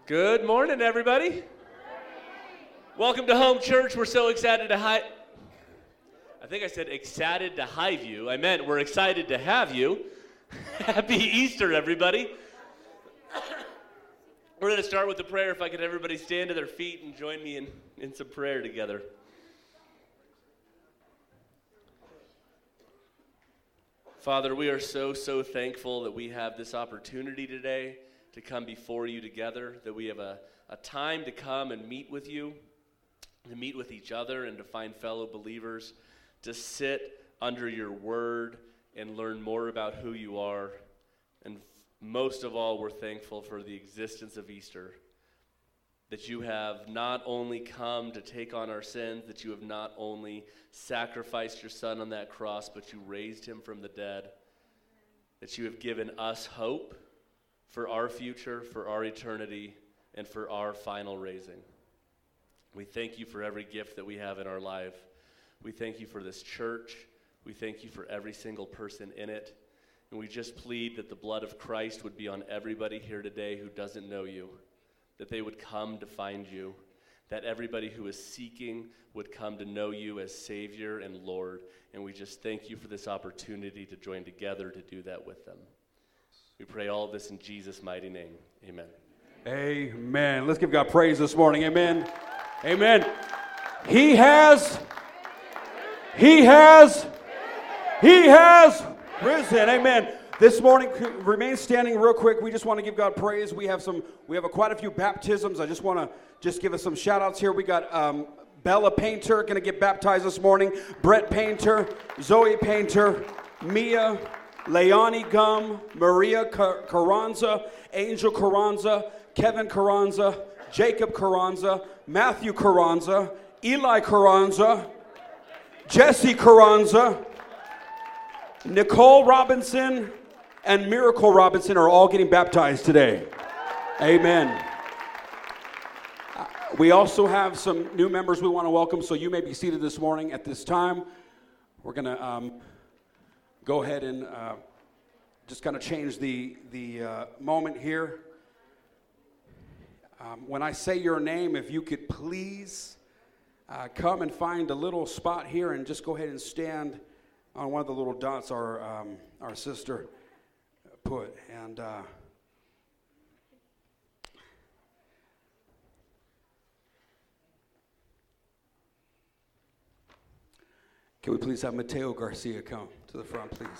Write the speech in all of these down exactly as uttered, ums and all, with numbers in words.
Good morning, everybody. Welcome to Home Church. We're so excited to hi. I think I said excited to have you. I meant we're excited to have you. Happy Easter, everybody. We're going to start with a prayer. If I could, everybody stand to their feet and join me in, in some prayer together. Father, we are so, so thankful that we have this opportunity today to come before you together, that we have a, a time to come and meet with you, to meet with each other and to find fellow believers, to sit under your word and learn more about who you are. And most of all, we're thankful for the existence of Easter, that you have not only come to take on our sins, that you have not only sacrificed your son on that cross, but you raised him from the dead, that you have given us hope for our future, for our eternity, and for our final raising. We thank you for every gift that we have in our life. We thank you for this church. We thank you for every single person in it. And we just plead that the blood of Christ would be on everybody here today who doesn't know you, that they would come to find you, that everybody who is seeking would come to know you as Savior and Lord. And we just thank you for this opportunity to join together to do that with them. We pray all of this in Jesus' mighty name. Amen. Amen. Let's give God praise this morning. Amen. Amen. He has, He has, He has risen. Amen. This morning, remain standing real quick. We just want to give God praise. We have some, we have a, quite a few baptisms. I just want to just give us some shout outs here. We got um, Bella Painter going to get baptized this morning. Brett Painter, Zoe Painter, Mia, Leonie Gum, Maria Car- Carranza, Angel Carranza, Kevin Carranza, Jacob Carranza, Matthew Carranza, Eli Carranza, Jesse Carranza, Nicole Robinson, and Miracle Robinson are all getting baptized today. Amen. Uh, we also have some new members we want to welcome, so you may be seated this morning at this time. We're going to um, go ahead and uh, just kind of change the, the uh, moment here. Um, when I say your name, if you could please uh, come and find a little spot here and just go ahead and stand on one of the little dots our, um, our sister put. And uh, can we please have Mateo Garcia come to the front, please?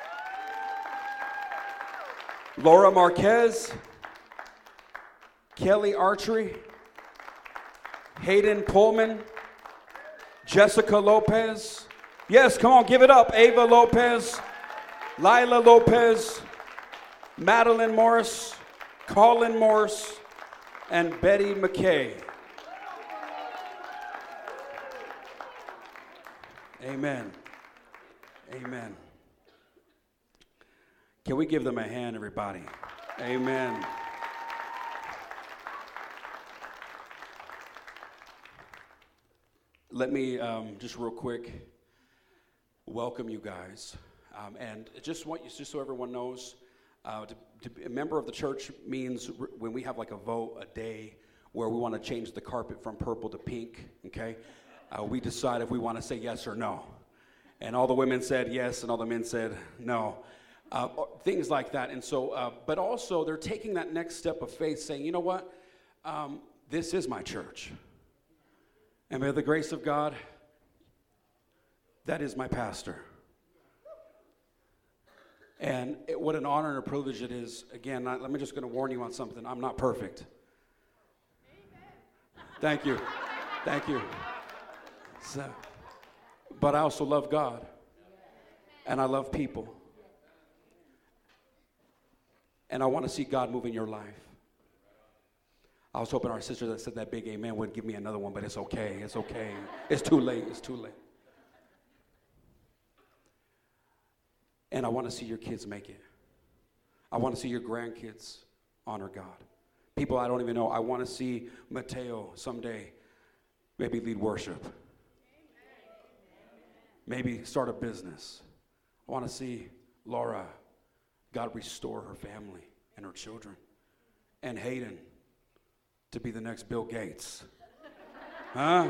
Laura Marquez, Kelly Archery, Hayden Pullman, Jessica Lopez. Yes, come on, give it up. Ava Lopez, Lila Lopez, Madeline Morris, Colin Morris, and Betty McKay. Amen. Amen. Can we give them a hand, everybody? Amen. Let me um, just real quick welcome you guys. Um, and just want you, just so everyone knows, uh, to, to be a member of the church means r- when we have like a vote, a day where we want to change the carpet from purple to pink, okay? Uh, we decide if we want to say yes or no. And all the women said yes, and all the men said no. Uh, things like that. And so, uh, but also they're taking that next step of faith saying, you know what? Um, this is my church. And by the grace of God, that is my pastor. And it, what an honor and a privilege it is. Again, I, let me just going to warn you on something. I'm not perfect. Thank you. Thank you. So, but I also love God. And I love people. And I want to see God move in your life. I was hoping our sister that said that big amen would give me another one, but it's okay. It's okay. It's too late. It's too late. And I want to see your kids make it. I want to see your grandkids honor God. People I don't even know. I want to see Mateo someday maybe lead worship. Maybe start a business. I want to see Laura, God restore her family and her children. And Hayden, to be the next Bill Gates. Huh?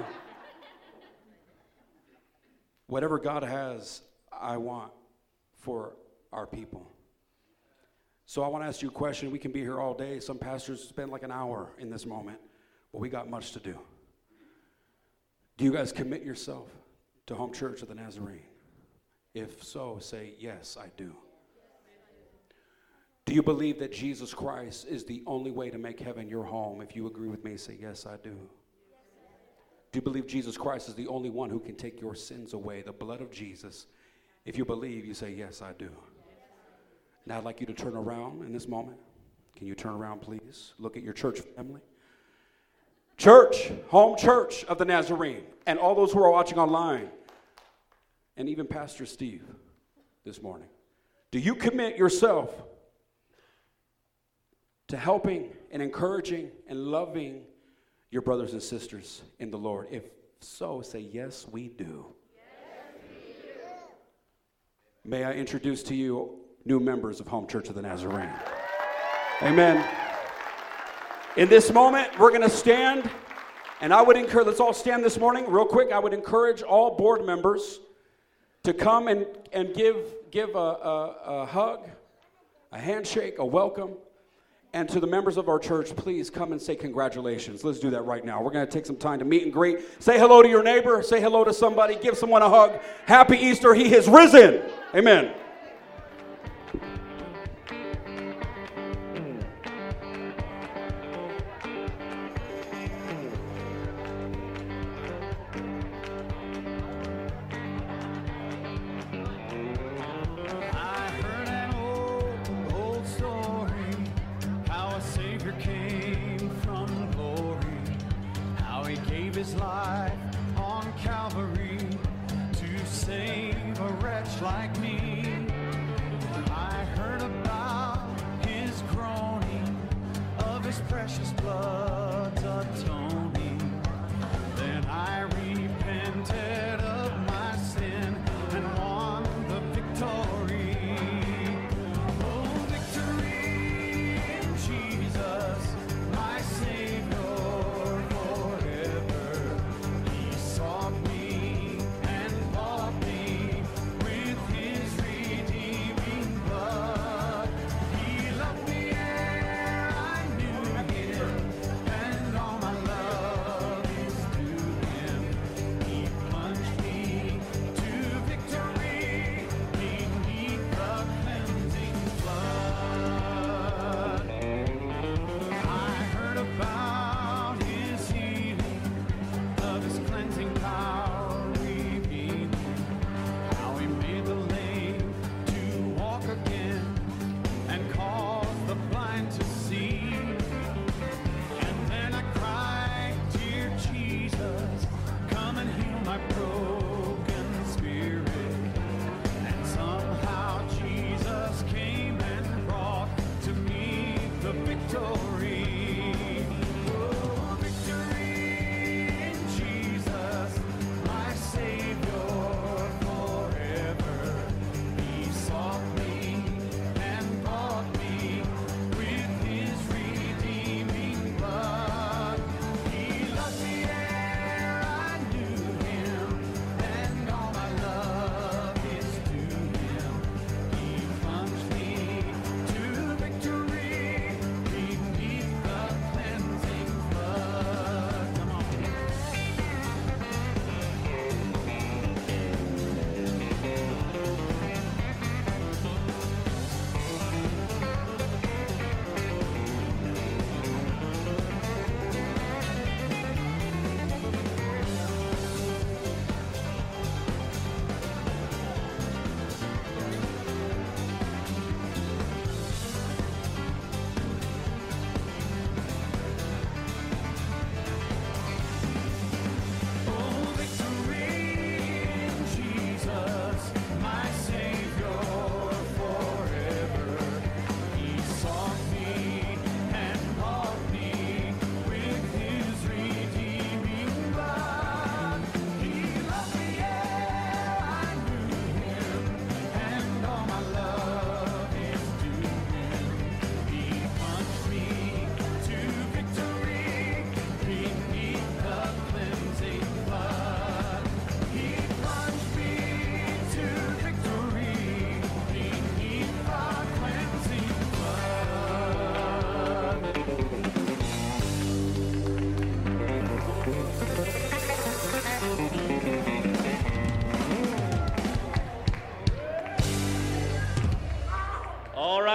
Whatever God has, I want for our people. So I want to ask you a question. We can be here all day. Some pastors spend like an hour in this moment, but we got much to do. Do you guys commit yourself to Home Church of the Nazarene? If so, say, yes, I do. Do you believe that Jesus Christ is the only way to make heaven your home? If you agree with me, say, yes, I do. Do you believe Jesus Christ is the only one who can take your sins away, the blood of Jesus? If you believe, you say, yes, I do. Now I'd like you to turn around in this moment. Can you turn around, please? Look at your church family. Church, Home Church of the Nazarene, and all those who are watching online, and even Pastor Steve this morning. Do you commit yourself to helping and encouraging and loving your brothers and sisters in the Lord? If so, say, yes, we do. Yes, we do. May I introduce to you new members of Home Church of the Nazarene. Amen. In this moment, we're going to stand, and I would encourage, let's all stand this morning real quick. I would encourage all board members to come and, and give, give a, a, a hug, a handshake, a welcome. And to the members of our church, please come and say congratulations. Let's do that right now. We're going to take some time to meet and greet. Say hello to your neighbor. Say hello to somebody. Give someone a hug. Happy Easter. He has risen. Amen. His life on Calvary to save a wretch like me. I heard about his groaning, of his precious blood's atoning. Then I repented of my sin and won the victory. Oh, victory in Jesus, my Savior.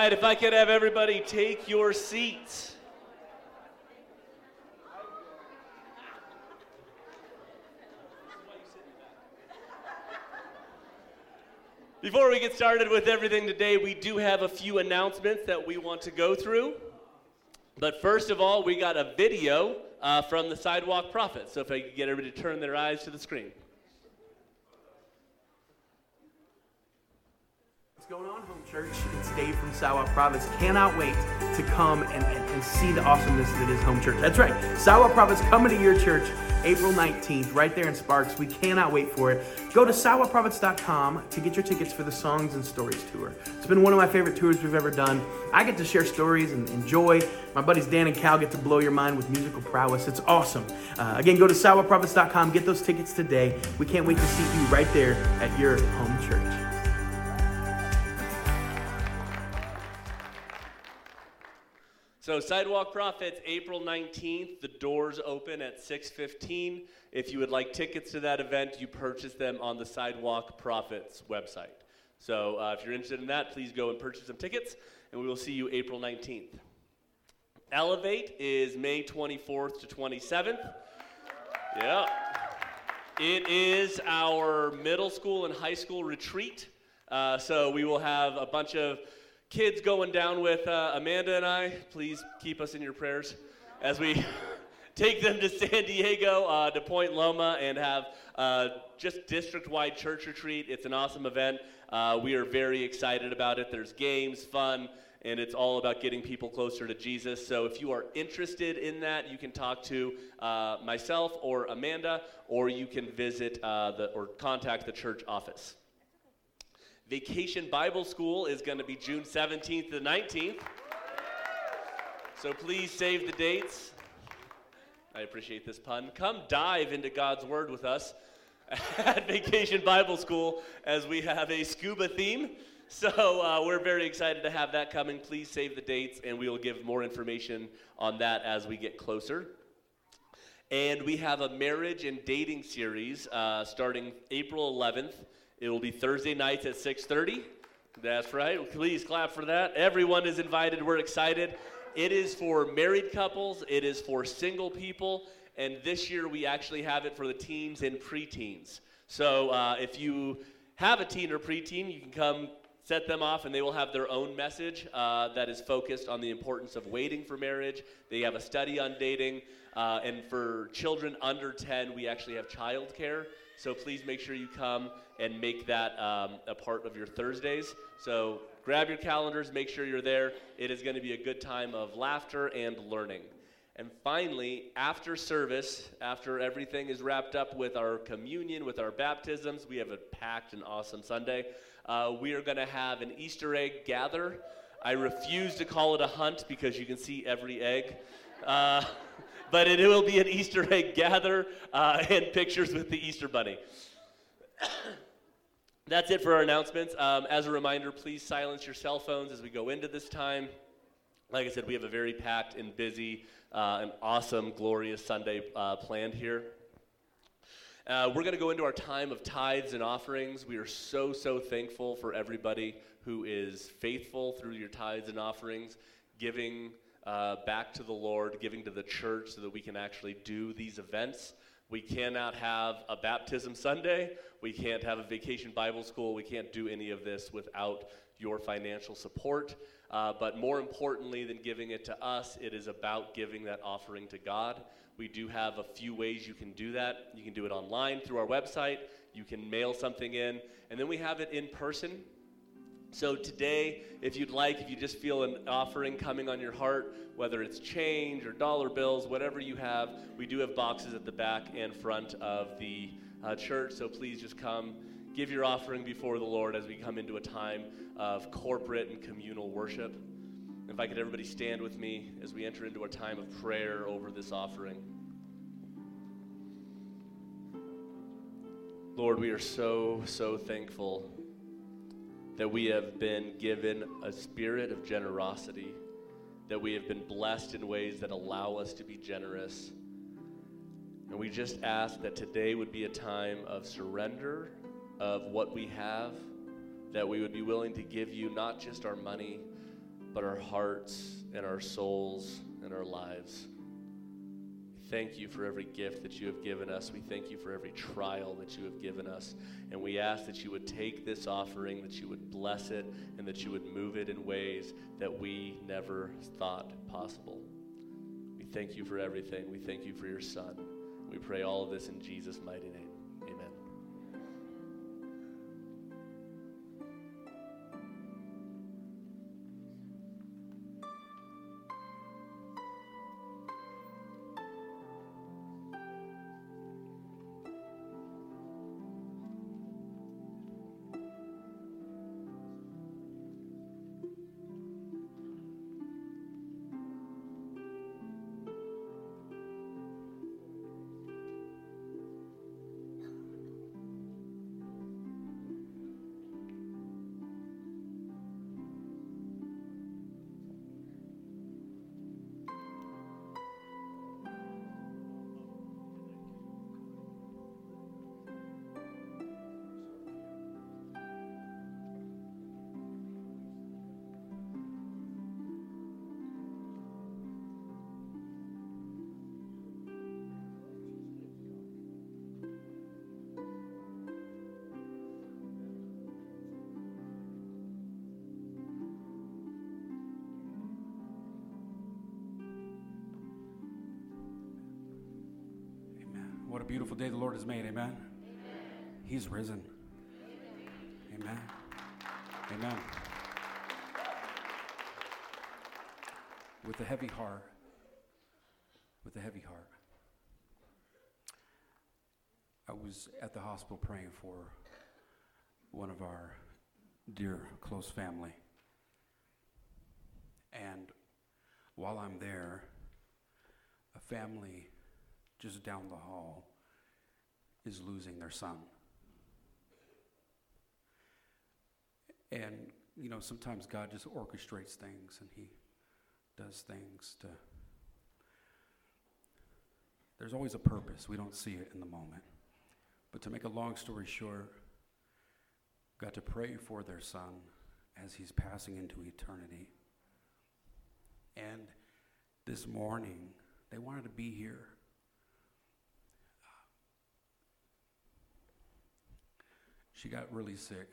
right, if I could have everybody take your seats. Before we get started with everything today, we do have a few announcements that we want to go through. But first of all, we got a video uh, from the Sidewalk Prophets. So if I could get everybody to turn their eyes to the screen. What's going on, Home Church? It's Dave from Sidewalk Prophets. Cannot wait to come and, and, and see the awesomeness that is Home Church. That's right. Sidewalk Prophets coming to your church April nineteenth, right there in Sparks. We cannot wait for it. Go to sidewalk prophets dot com to get your tickets for the Songs and Stories tour. It's been one of my favorite tours we've ever done. I get to share stories and enjoy. My buddies Dan and Cal get to blow your mind with musical prowess. It's awesome. Uh, again, go to sidewalk prophets dot com. Get those tickets today. We can't wait to see you right there at your home church. So Sidewalk Prophets, April nineteenth, the doors open at six fifteen. If you would like tickets to that event, you purchase them on the Sidewalk Prophets website. So uh, if you're interested in that, please go and purchase some tickets, and we will see you April nineteenth. Elevate is May twenty-fourth to twenty-seventh. Yeah. It is our middle school and high school retreat. Uh, so we will have a bunch of kids going down with uh, Amanda and I. Please keep us in your prayers as we take them to San Diego, uh, to Point Loma, and have uh, just district-wide church retreat. It's an awesome event. Uh, we are very excited about it. There's games, fun, and it's all about getting people closer to Jesus. So if you are interested in that, you can talk to uh, myself or Amanda, or you can visit uh, the or contact the church office. Vacation Bible School is going to be June seventeenth to the nineteenth. So please save the dates. I appreciate this pun. Come dive into God's Word with us at Vacation Bible School as we have a scuba theme. So uh, we're very excited to have that coming. Please save the dates, and we will give more information on that as we get closer. And we have a marriage and dating series uh, starting April eleventh. It will be Thursday nights at six thirty. That's right. Please clap for that. Everyone is invited. We're excited. It is for married couples. It is for single people. And this year we actually have it for the teens and preteens. So uh, if you have a teen or preteen, you can come set them off, and they will have their own message uh, that is focused on the importance of waiting for marriage. They have a study on dating. Uh, and for children under ten, we actually have childcare. So please make sure you come and make that um, a part of your Thursdays. So grab your calendars, make sure you're there. It is going to be a good time of laughter and learning. And finally, after service, after everything is wrapped up with our communion, with our baptisms, we have a packed and awesome Sunday. Uh, we are going to have an Easter egg gather. I refuse to call it a hunt because you can see every egg. Uh, But it will be an Easter egg gather uh, and pictures with the Easter bunny. That's it for our announcements. Um, as a reminder, please silence your cell phones as we go into this time. Like I said, we have a very packed and busy uh, and awesome, glorious Sunday uh, planned here. Uh, we're going to go into our time of tithes and offerings. We are so, so thankful for everybody who is faithful through your tithes and offerings, giving Uh, back to the Lord, giving to the church so that we can actually do these events. We cannot have a baptism Sunday. We can't have a vacation Bible school. We can't do any of this without your financial support. Uh, but more importantly than giving it to us, it is about giving that offering to God. We do have a few ways you can do that. You can do it online through our website. You can mail something in. And then we have it in person. So today, if you'd like, if you just feel an offering coming on your heart, whether it's change or dollar bills, whatever you have, we do have boxes at the back and front of the uh, church. So please just come, give your offering before the Lord as we come into a time of corporate and communal worship. If I could everybody stand with me as we enter into our time of prayer over this offering. Lord, we are so, so thankful that we have been given a spirit of generosity, that we have been blessed in ways that allow us to be generous. And we just ask that today would be a time of surrender of what we have, that we would be willing to give you not just our money, but our hearts and our souls and our lives. Thank you for every gift that you have given us. We thank you for every trial that you have given us. And we ask that you would take this offering, that you would bless it, and that you would move it in ways that we never thought possible. We thank you for everything. We thank you for your Son. We pray all of this in Jesus' mighty name. Amen. What a beautiful day the Lord has made, amen? Amen. He's risen. Amen. Amen. Amen. With a heavy heart, with a heavy heart, I was at the hospital praying for one of our dear, close family. And while I'm there, a family just down the hall is losing their son. And, you know, sometimes God just orchestrates things and he does things to, there's always a purpose. We don't see it in the moment. But to make a long story short, got to pray for their son as he's passing into eternity. And this morning, they wanted to be here. She got really sick.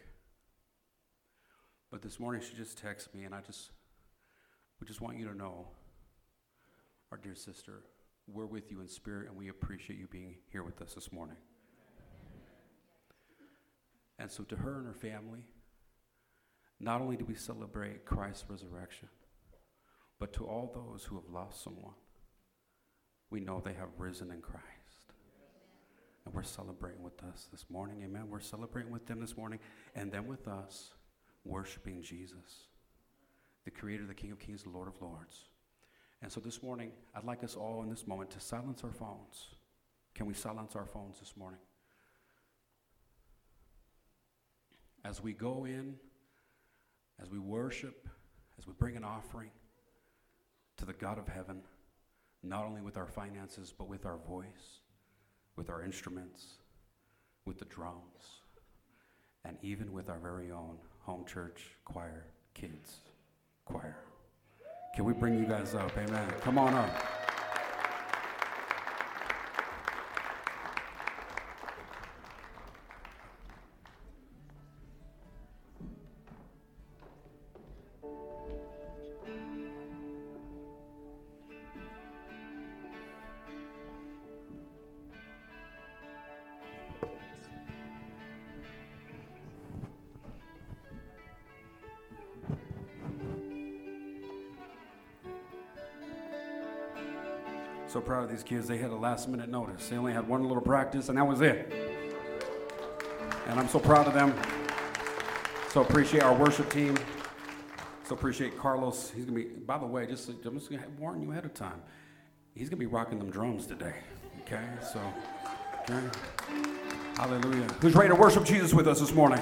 But this morning she just texted me, and I just, we just want you to know, our dear sister, we're with you in spirit, and we appreciate you being here with us this morning. And so to her and her family, not only do we celebrate Christ's resurrection, but to all those who have lost someone, we know they have risen in Christ. And we're celebrating with us this morning, amen. We're celebrating with them this morning, and then with us, worshiping Jesus, the Creator, the King of Kings, the Lord of Lords. And so this morning, I'd like us all in this moment to silence our phones. Can we silence our phones this morning? As we go in, as we worship, as we bring an offering to the God of heaven, not only with our finances, but with our voice, with our instruments, with the drums, and even with our very own home church choir, kids choir. Can we bring you guys up? Amen. Come on up. So proud of these kids. They had a last minute notice. They only had one little practice and that was it. And I'm so proud of them. So appreciate our worship team. So appreciate Carlos. He's gonna be, by the way, just I'm just gonna warn you ahead of time. He's gonna be rocking them drums today. Okay, so okay. Hallelujah. Who's ready to worship Jesus with us this morning?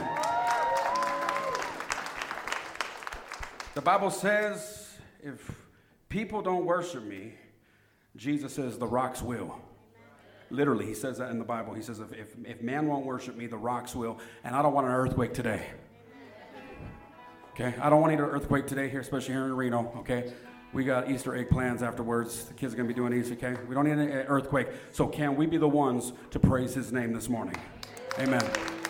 The Bible says if people don't worship me, Jesus says the rocks will. Literally, he says that in the Bible. He says if, if, if man won't worship me, the rocks will. And I don't want an earthquake today. Okay, I don't want any earthquake today here, especially here in Reno, okay? We got Easter egg plans afterwards. The kids are going to be doing Easter, okay? We don't need an earthquake. So can we be the ones to praise his name this morning? Amen.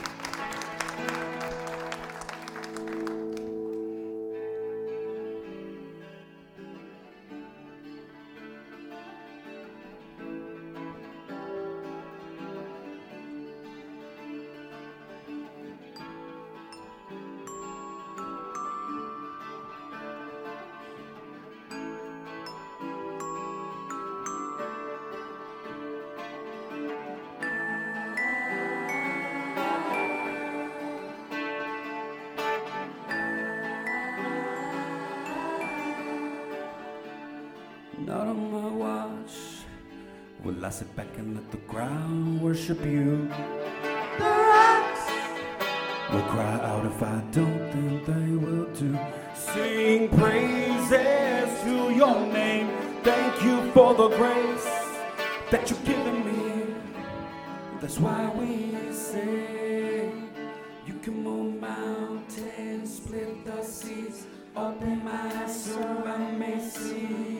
Not on my watch will I sit back and let the ground worship you. The rocks will cry out if I don't, then they will too. Sing praises to your name. Thank you for the grace that you've given me. That's why we say you can move mountains, split the seas, open my eyes so I may see.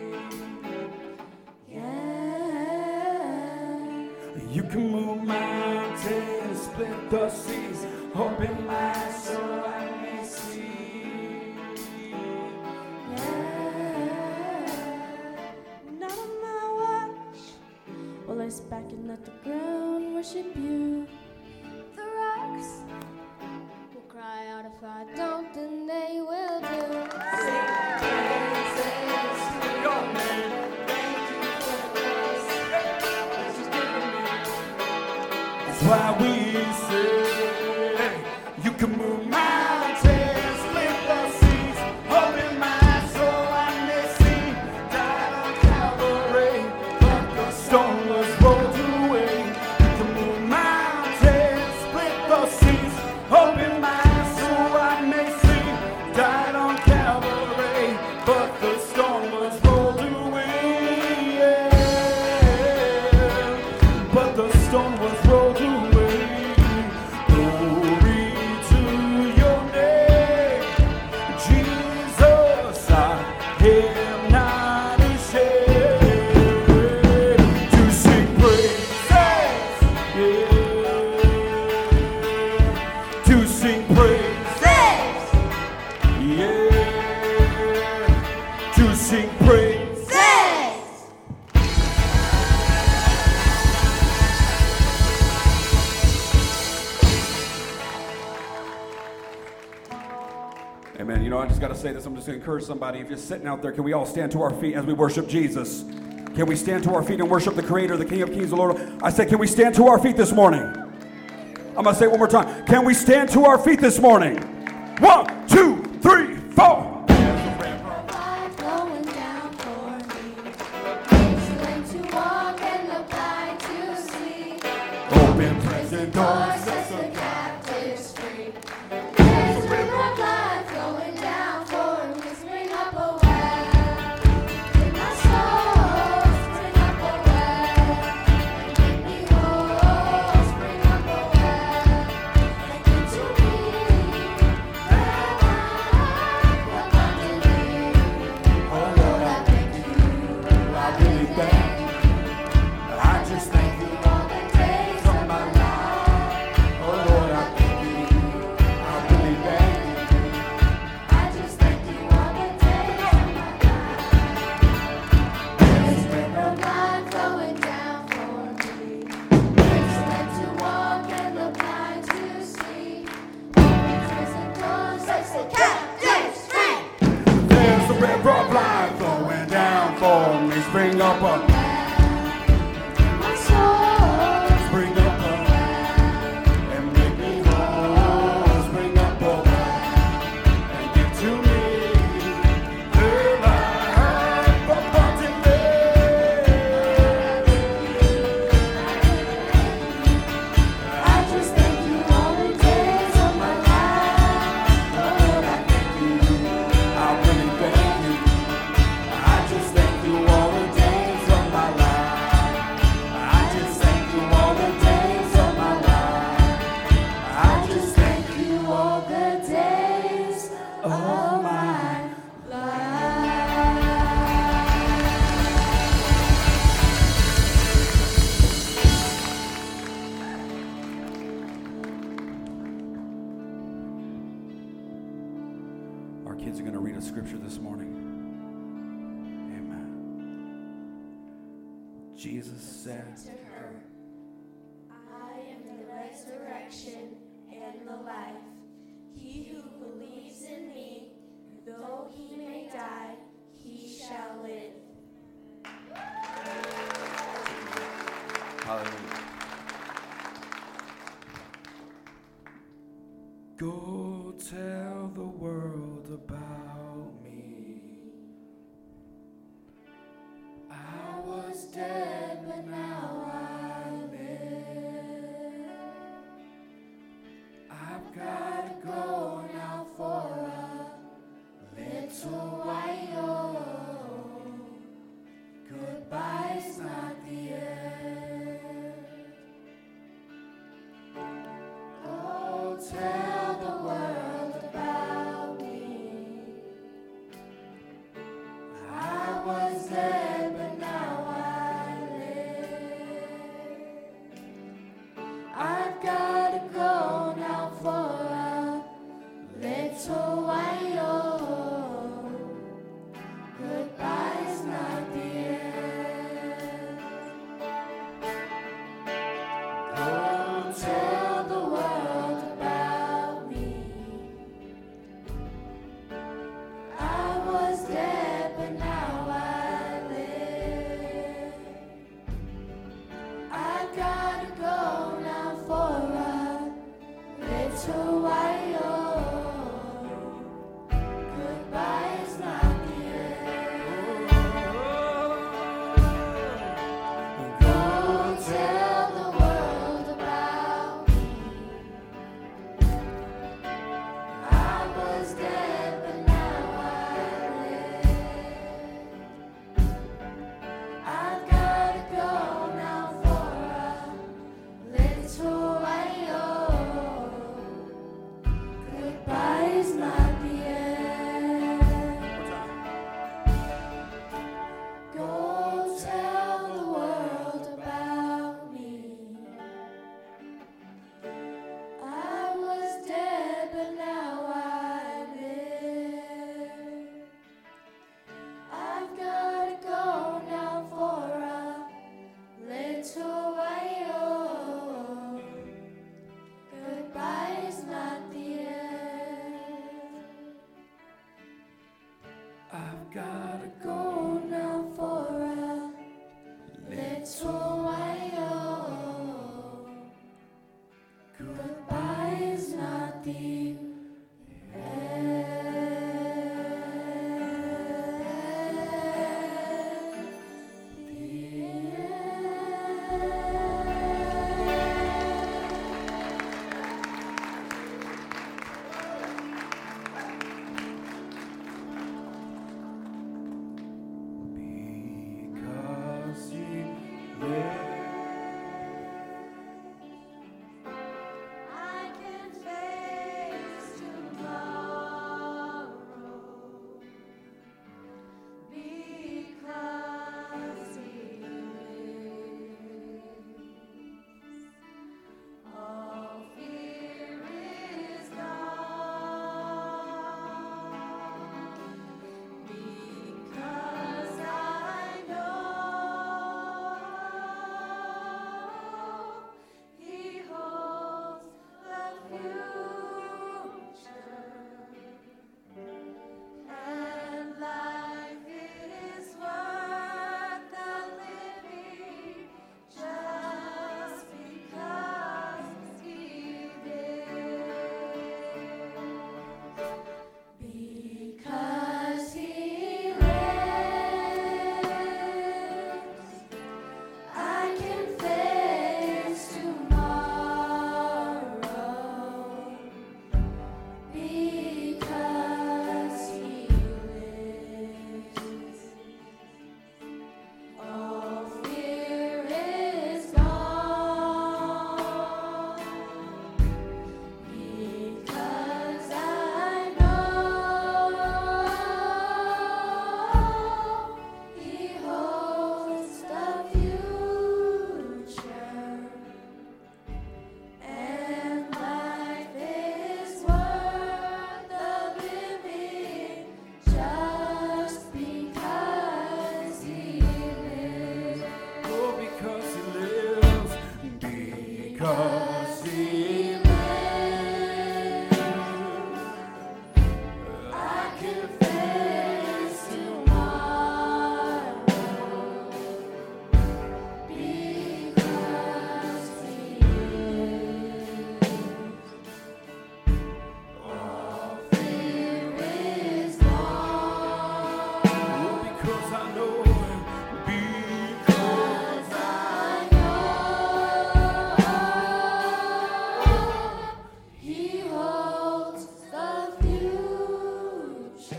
You can move mountains, split the seas, open my eyes so I may see. Yeah. Not on my watch will I sit back and let the ground worship you. The rocks will cry out if I don't, then they will do. Sing praises to your name. Why we say you can move mountains, split the seas, open my eyes so I may see. Died on Calvary, but the stone was rolled away. You can move mountains, split the seas, open my eyes so I may see. Died on Calvary, but the stone was rolled away. Yeah. But the stone was rolled away. Amen. You know, I just got to say this. I'm just going to encourage somebody. If you're sitting out there, can we all stand to our feet as we worship Jesus? Can we stand to our feet and worship the Creator, the King of Kings, the Lord? I said, can we stand to our feet this morning? I'm going to say it one more time. Can we stand to our feet this morning? One, two, three, four. Open prison doors. Oh, Lord. kids are going to read a scripture this morning. Amen. Jesus said To her, I am the resurrection and the life. He who believes in me, though he may die, he shall live. Hallelujah. Go tell the world about me. I was dead, but now I live. I've got to go now for a little while. Goodbye's not the end. Go tell the world about me. I was dead, but now I live. I've got to go now for a little while. Goodbye's not the end. Go tell the world about me. I was dead, but now I live. I gotta go now for a little while. Goodbye's not the end. Go tell the world about me. I was dead, but now I live. I've gotta go now for a little while. Goodbye's not the end. Go tell the world about me. I was dead, but now I live. I've gotta go now for a little while. Goodbye's not the end. I've gotta go now for a little while. Goodbye's not the end. The Because he lives. I can face because he lives, I can face tomorrow because he lives. All fear is gone. Oh, because I know him. Because I know he holds the future,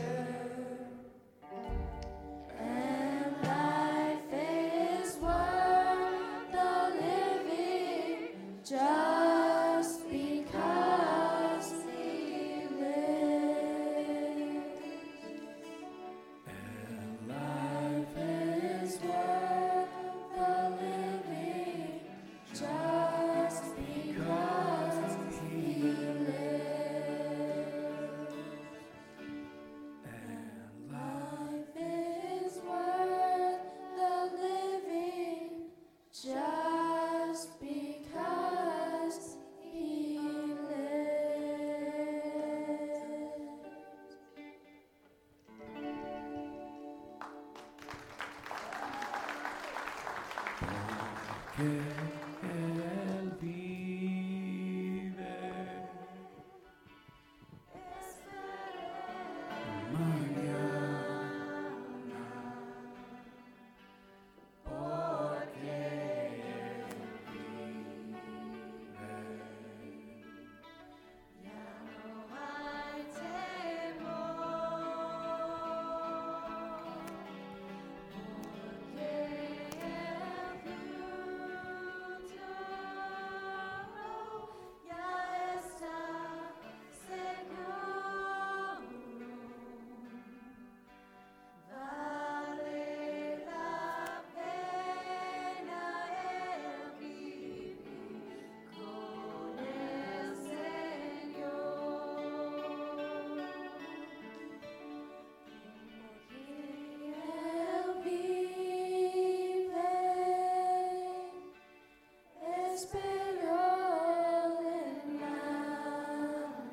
and life is worth the living just because he lives. And life is worth the living just because he lives. And life is worth the living just because he lives. Que él vive, mañana, porque él vive. Ya no hay temor, porque el futuro ya está seguro. Vale la pena el vivir con el Señor. Él vive, espero en nada,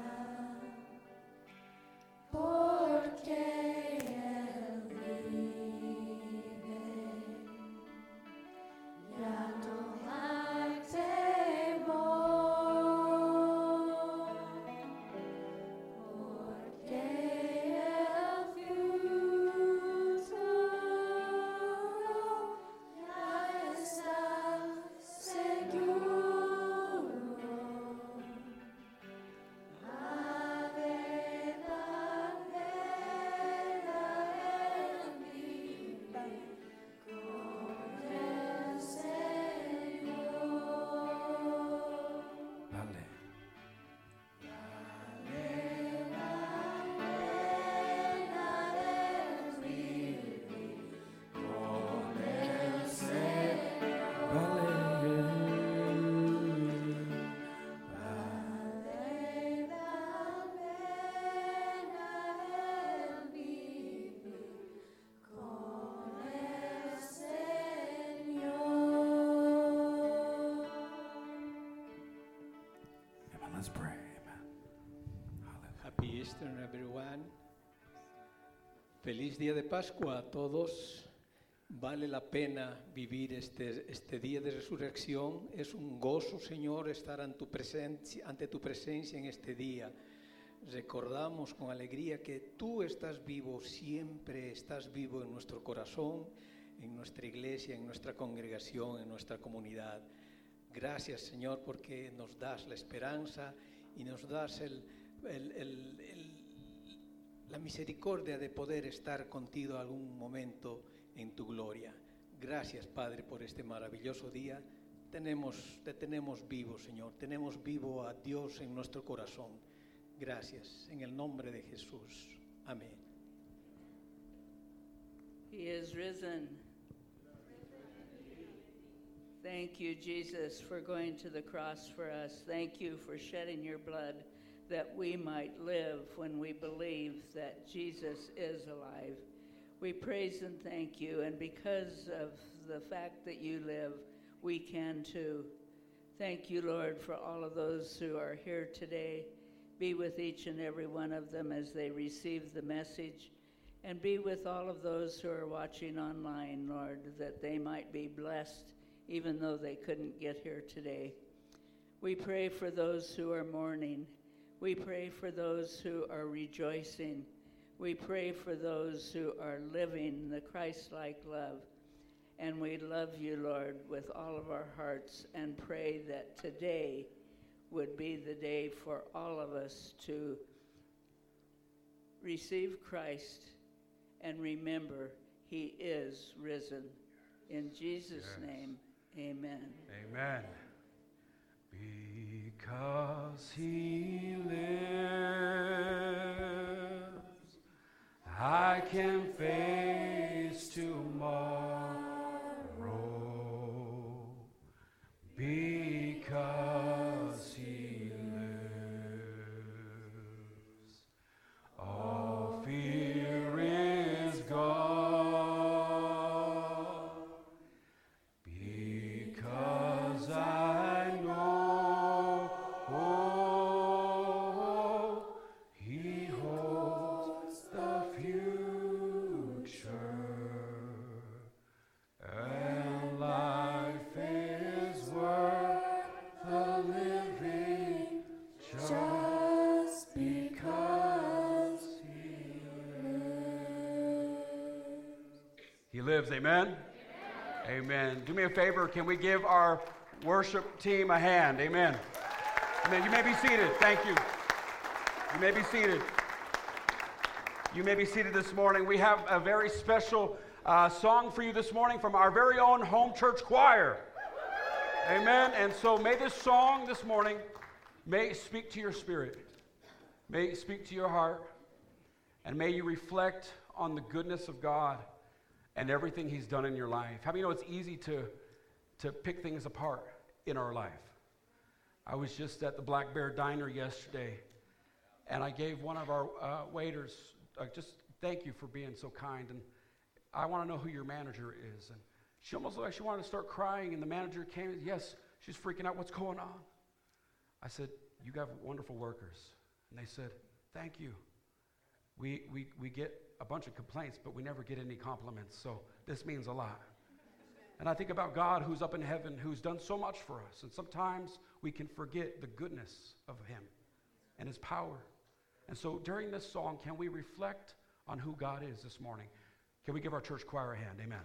porque él vive. Ya no hay temor, porque el futuro ya está seguro. Vale la pena el vivir con el Señor. Vale. Vale la pena el vivir con el Señor. Vale. Vale la pena el vivir con el Señor. Amen. Let's pray. Amen. Hallelujah. Happy Easter, everyone. Feliz día de Pascua a todos. Vale la pena vivir este, este día de resurrección. Es un gozo, Señor, estar ante tu presencia, ante tu presencia en este día. Recordamos con alegría que tú estás vivo, siempre estás vivo en nuestro corazón, en nuestra iglesia, en nuestra congregación, en nuestra comunidad. Gracias, Señor, porque nos das la esperanza y nos das el, el, el, el, la misericordia de poder estar contigo algún momento en tu gloria. Gracias, Padre, por este maravilloso día. Tenemos, te tenemos vivo, Señor. Tenemos vivo a Dios en nuestro corazón. Gracias, en el nombre de Jesús. Amén. He is risen. Thank you, Jesus, for going to the cross for us. Thank you for shedding your blood that we might live when we believe that Jesus is alive. We praise and thank you, and because of the fact that you live, we can too. Thank you, Lord, for all of those who are here today. Be with each and every one of them as they receive the message. And be with all of those who are watching online, Lord, that they might be blessed even though they couldn't get here today. We pray for those who are mourning. We pray for those who are rejoicing. We pray for those who are living the Christ-like love. And we love you, Lord, with all of our hearts, and pray that today would be the day for all of us to receive Christ and remember he is risen. In Jesus' Yes. name, amen. Amen. Because he lives, I can face tomorrow. Because he lives, all fear is gone. Because I know oh, he holds the future, and life is worth the living just because he lives. He lives, amen? Amen. Do me a favor, can we give our worship team a hand? Amen. Amen. You may be seated. Thank you. You may be seated. You may be seated this morning. We have a very special uh, song for you this morning from our very own home church choir. Amen. And so may this song this morning, may it speak to your spirit. May it speak to your heart. And may you reflect on the goodness of God and everything he's done in your life. How many know it's easy to, to pick things apart in our life? I was just at the Black Bear Diner yesterday, and I gave one of our uh, waiters, uh, just thank you for being so kind, and I want to know who your manager is. And she almost looked like she wanted to start crying, and the manager came, and yes, she's freaking out, what's going on? I said, you have wonderful workers. And they said, thank you. We, we, we get a bunch of complaints, but we never get any compliments, so this means a lot. And I think about God who's up in heaven, who's done so much for us, and sometimes we can forget the goodness of him and his power. And so during this song, can we reflect on who God is this morning? Can we give our church choir a hand? Amen.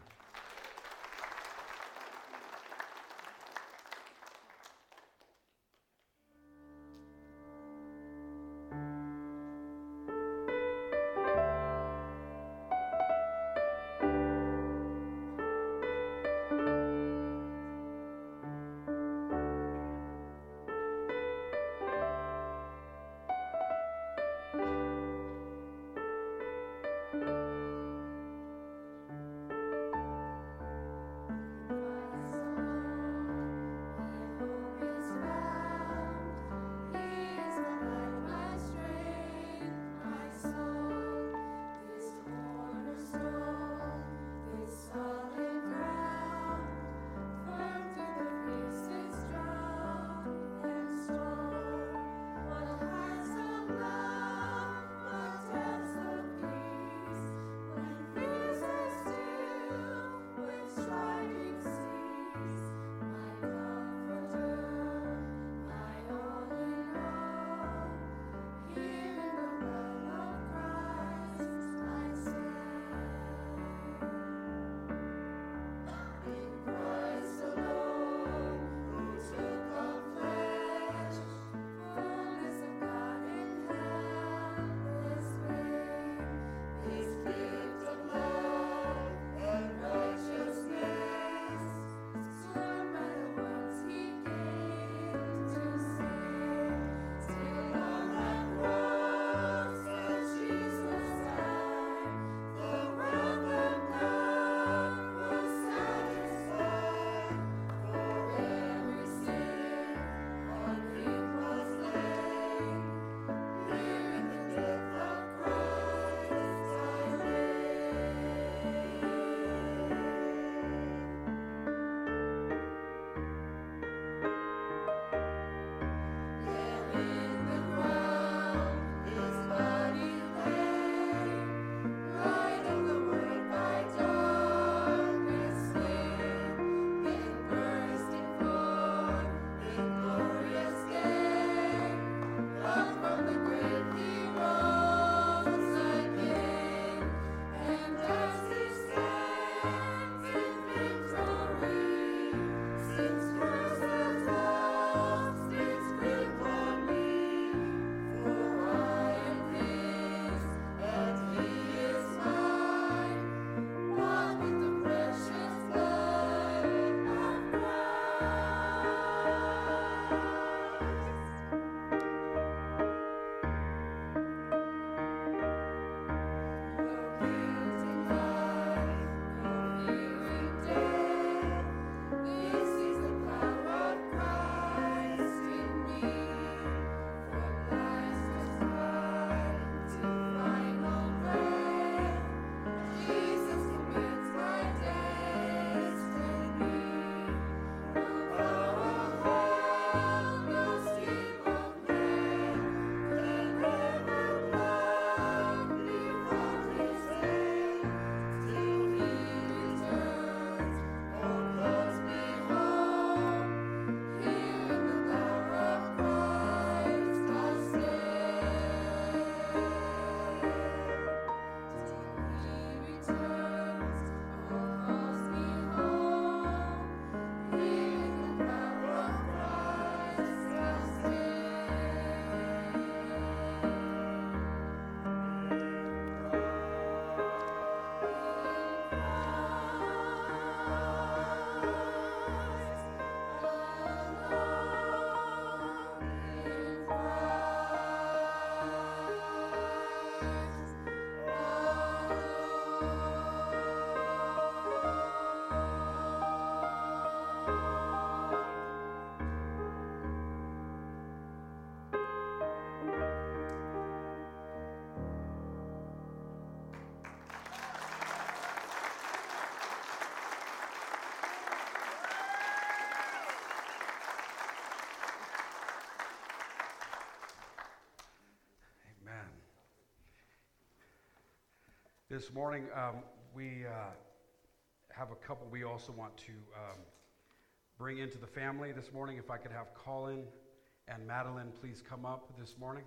This morning, um, we uh, have a couple we also want to um, bring into the family this morning. If I could have Colin and Madeline please come up this morning.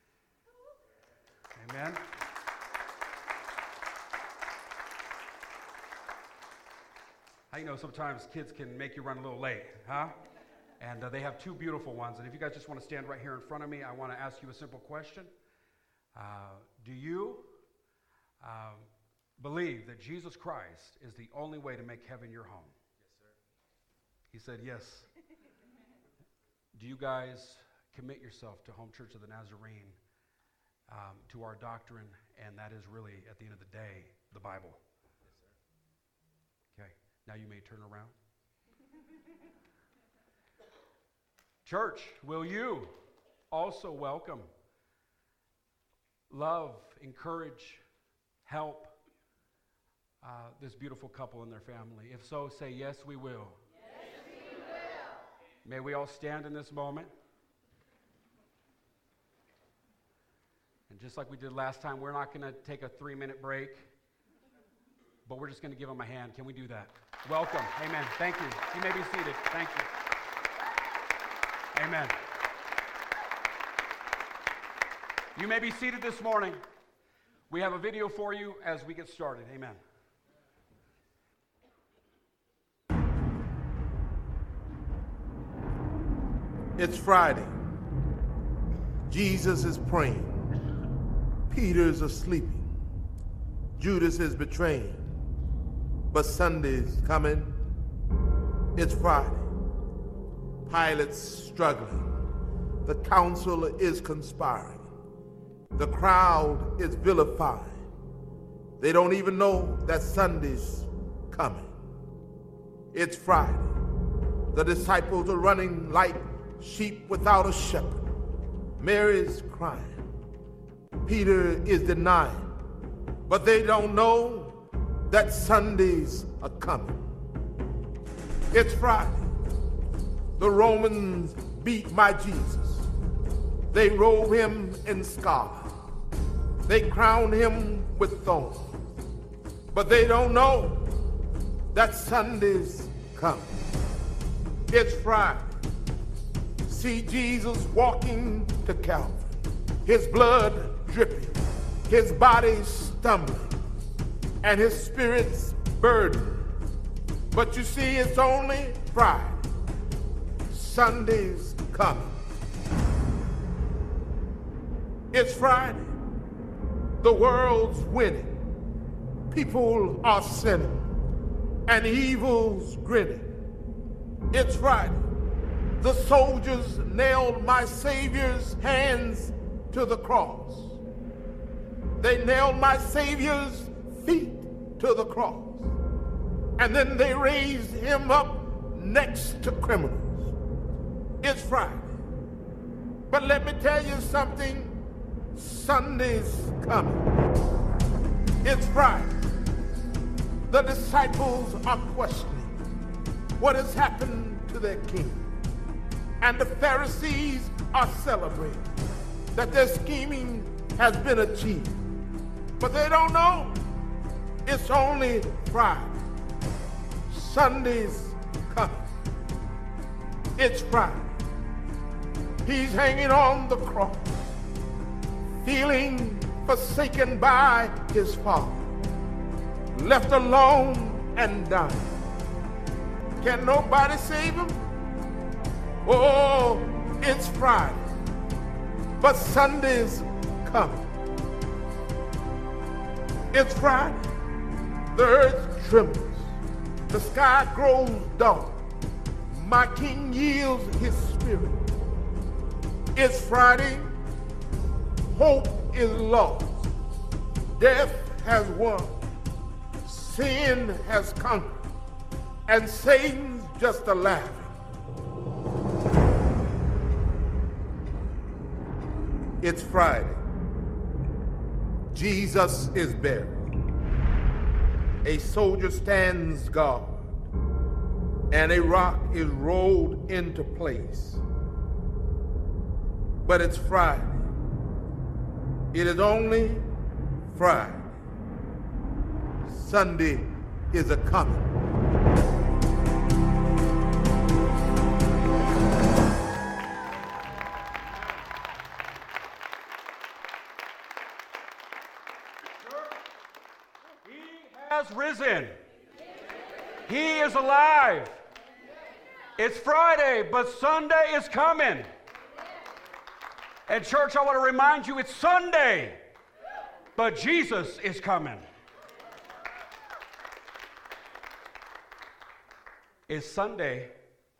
Amen. I know sometimes kids can make you run a little late, huh? And uh, they have two beautiful ones. And if you guys just want to stand right here in front of me, I want to ask you a simple question. Uh, do you um, believe that Jesus Christ is the only way to make heaven your home? Yes, sir. He said yes. Do you guys commit yourself to Home Church of the Nazarene, um, to our doctrine, and that is really, at the end of the day, the Bible? Yes, sir. Okay, now you may turn around. Church, will you also welcome, love, encourage, help uh, this beautiful couple and their family? If so, say, yes, we will. Yes, we will. May we all stand in this moment. And just like we did last time, we're not going to take a three-minute break, but we're just going to give them a hand. Can we do that? Welcome. Amen. Thank you. You may be seated. Thank you. Amen. You may be seated this morning. We have a video for you as we get started. Amen. It's Friday. Jesus is praying. Peter's asleep. Judas is betraying. But Sunday's coming. It's Friday. Pilate's struggling. The council is conspiring. The crowd is vilifying. They don't even know that Sunday's coming. It's Friday. The disciples are running like sheep without a shepherd. Mary's crying. Peter is denying. But they don't know that Sundays are coming. It's Friday. The Romans beat my Jesus. They robe him in scarlet. They crown him with thorns. But they don't know that Sunday's coming. It's Friday. See Jesus walking to Calvary. His blood dripping. His body stumbling. And his spirit's burdened. But you see, it's only Friday. Sunday's coming. It's Friday. The world's winning. People are sinning. And evil's grinning. It's Friday. The soldiers nailed my Savior's hands to the cross. They nailed my Savior's feet to the cross. And then they raised him up next to criminals. It's Friday. But let me tell you something. Sunday's coming. It's Friday. The disciples are questioning what has happened to their king. And the Pharisees are celebrating that their scheming has been achieved. But they don't know it's only Friday. Sunday's coming. It's Friday. He's hanging on the cross, feeling forsaken by his Father, left alone and dying. Can nobody save him? Oh, it's Friday, but Sunday's coming. It's Friday. The earth trembles. The sky grows dark. My King yields his spirit. It's Friday. Hope is lost. Death has won. Sin has conquered. And Satan's just a laughing. It's Friday. Jesus is buried. A soldier stands guard, and a rock is rolled into place. But it's Friday. It is only Friday. Sunday is a coming. Has risen. He is alive. It's Friday, but Sunday is coming. And church, I want to remind you, it's Sunday, but Jesus is coming. It's Sunday.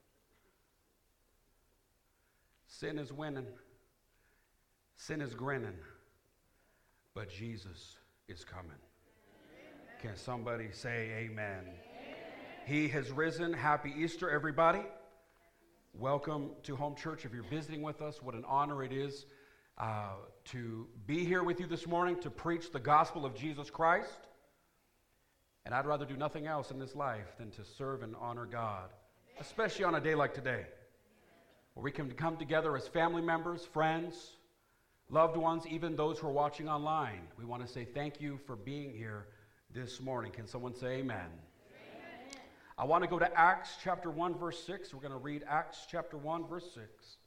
Sin is winning. Sin is grinning. But Jesus is coming. Can somebody say amen? Amen? He has risen. Happy Easter, everybody. Welcome to Home Church. If you're visiting with us, what an honor it is uh, to be here with you this morning to preach the gospel of Jesus Christ. And I'd rather do nothing else in this life than to serve and honor God, especially on a day like today, where we can come together as family members, friends, loved ones, even those who are watching online. We want to say thank you for being here this morning. Can someone say amen? Amen? I want to go to Acts chapter one, verse six. We're going to read Acts chapter one, verse six.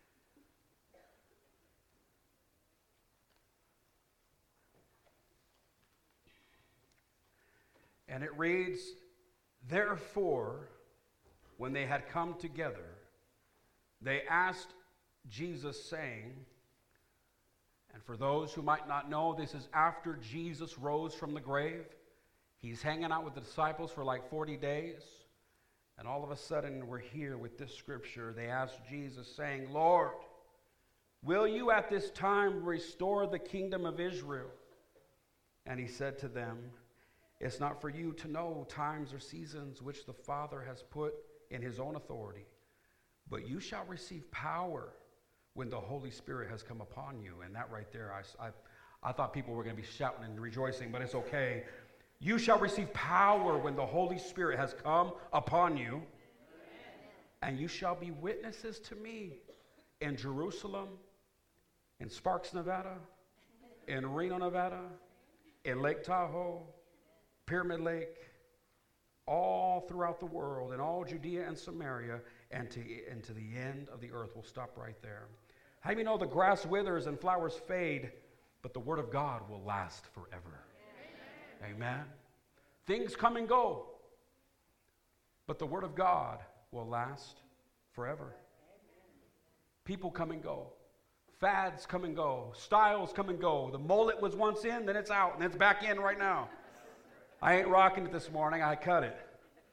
And it reads, "Therefore, when they had come together, they asked Jesus, saying," and for those who might not know, this is after Jesus rose from the grave. He's hanging out with the disciples for like forty days. And all of a sudden, we're here with this scripture. They asked Jesus, saying, "Lord, will you at this time restore the kingdom of Israel?" And he said to them, "It's not for you to know times or seasons which the Father has put in his own authority, but you shall receive power when the Holy Spirit has come upon you." And that right there, I, I, I thought people were going to be shouting and rejoicing, but it's okay. You shall receive power when the Holy Spirit has come upon you, and you shall be witnesses to me in Jerusalem, in Sparks, Nevada, in Reno, Nevada, in Lake Tahoe, Pyramid Lake, all throughout the world, in all Judea and Samaria, and to, and to the end of the earth. We'll stop right there. How do you know the grass withers and flowers fade, but the word of God will last forever? Amen. Amen. Things come and go, but the word of God will last forever. Amen. People come and go. Fads come and go. Styles come and go. The mullet was once in, then it's out, and it's back in right now. I ain't rocking it this morning. I cut it.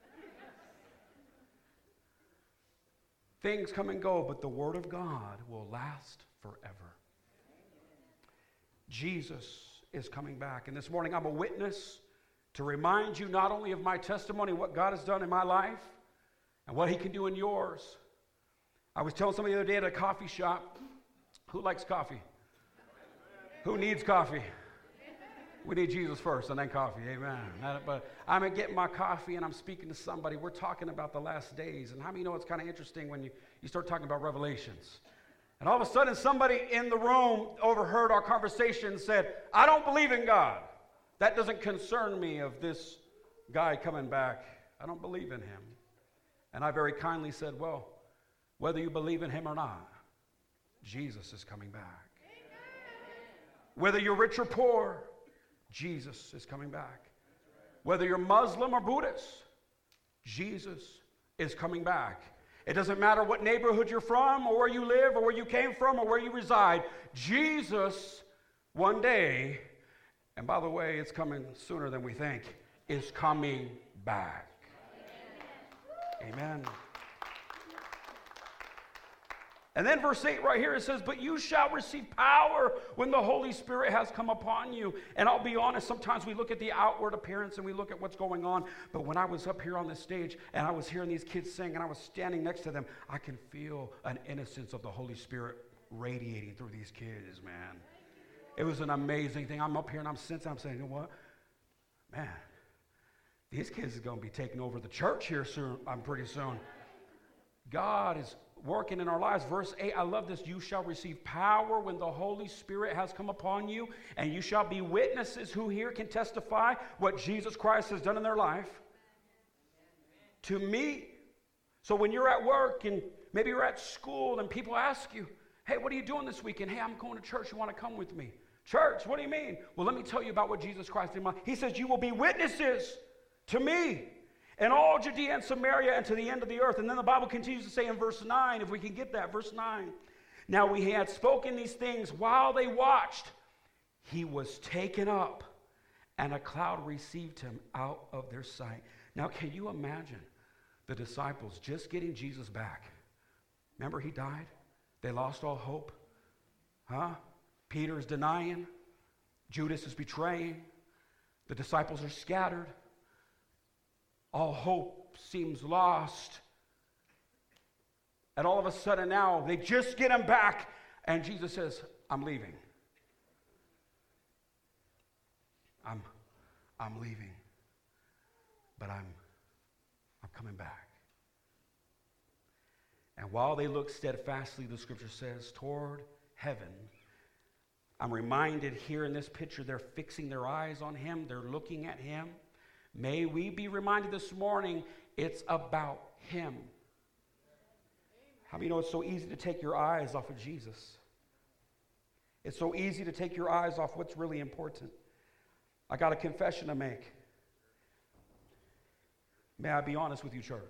Things come and go, but the word of God will last forever. Jesus is coming back. And this morning I'm a witness to remind you not only of my testimony, what God has done in my life, and what he can do in yours. I was telling somebody the other day at a coffee shop, who likes coffee? Who needs coffee? We need Jesus first and then coffee, amen. But I'm getting my coffee and I'm speaking to somebody. We're talking about the last days. And how many know it's kind of interesting when you, you start talking about Revelations? And all of a sudden somebody in the room overheard our conversation and said, "I don't believe in God. That doesn't concern me of this guy coming back. I don't believe in him." And I very kindly said, "Well, whether you believe in him or not, Jesus is coming back. Whether you're rich or poor, Jesus is coming back. Whether you're Muslim or Buddhist, Jesus is coming back. It doesn't matter what neighborhood you're from or where you live or where you came from or where you reside. Jesus, one day, and by the way, it's coming sooner than we think, is coming back." Amen. Amen. And then verse eight right here, it says, "But you shall receive power when the Holy Spirit has come upon you." And I'll be honest, sometimes we look at the outward appearance and we look at what's going on. But when I was up here on this stage and I was hearing these kids sing and I was standing next to them, I can feel an innocence of the Holy Spirit radiating through these kids, man. It was an amazing thing. I'm up here and I'm sensing, I'm saying, you know what? Man, these kids are going to be taking over the church here soon. I'm pretty soon. God is working in our lives. Verse eight, I love this. You shall receive power when the Holy Spirit has come upon you, and you shall be witnesses. Who here can testify what Jesus Christ has done in their life? To me. So when you're at work and maybe you're at school and people ask you, hey, what are you doing this weekend? Hey, I'm going to church. You want to come with me? Church, what do you mean? Well, let me tell you about what Jesus Christ did. He says, you will be witnesses to me in all Judea and Samaria and to the end of the earth. And then the Bible continues to say in verse nine, if we can get that, verse nine. Now we had spoken these things while they watched. He was taken up, and a cloud received him out of their sight. Now can you imagine the disciples just getting Jesus back? Remember, he died? They lost all hope. Huh? Peter's denying. Judas is betraying. The disciples are scattered. All hope seems lost. And all of a sudden now, they just get him back, and Jesus says, I'm leaving. I'm, I'm leaving. But I'm, I'm coming back. And while they look steadfastly, the scripture says, toward heaven, I'm reminded here in this picture, they're fixing their eyes on him. They're looking at him. May we be reminded this morning, it's about him. How many know it's so easy to take your eyes off of Jesus? It's so easy to take your eyes off what's really important. I got a confession to make. May I be honest with you, church?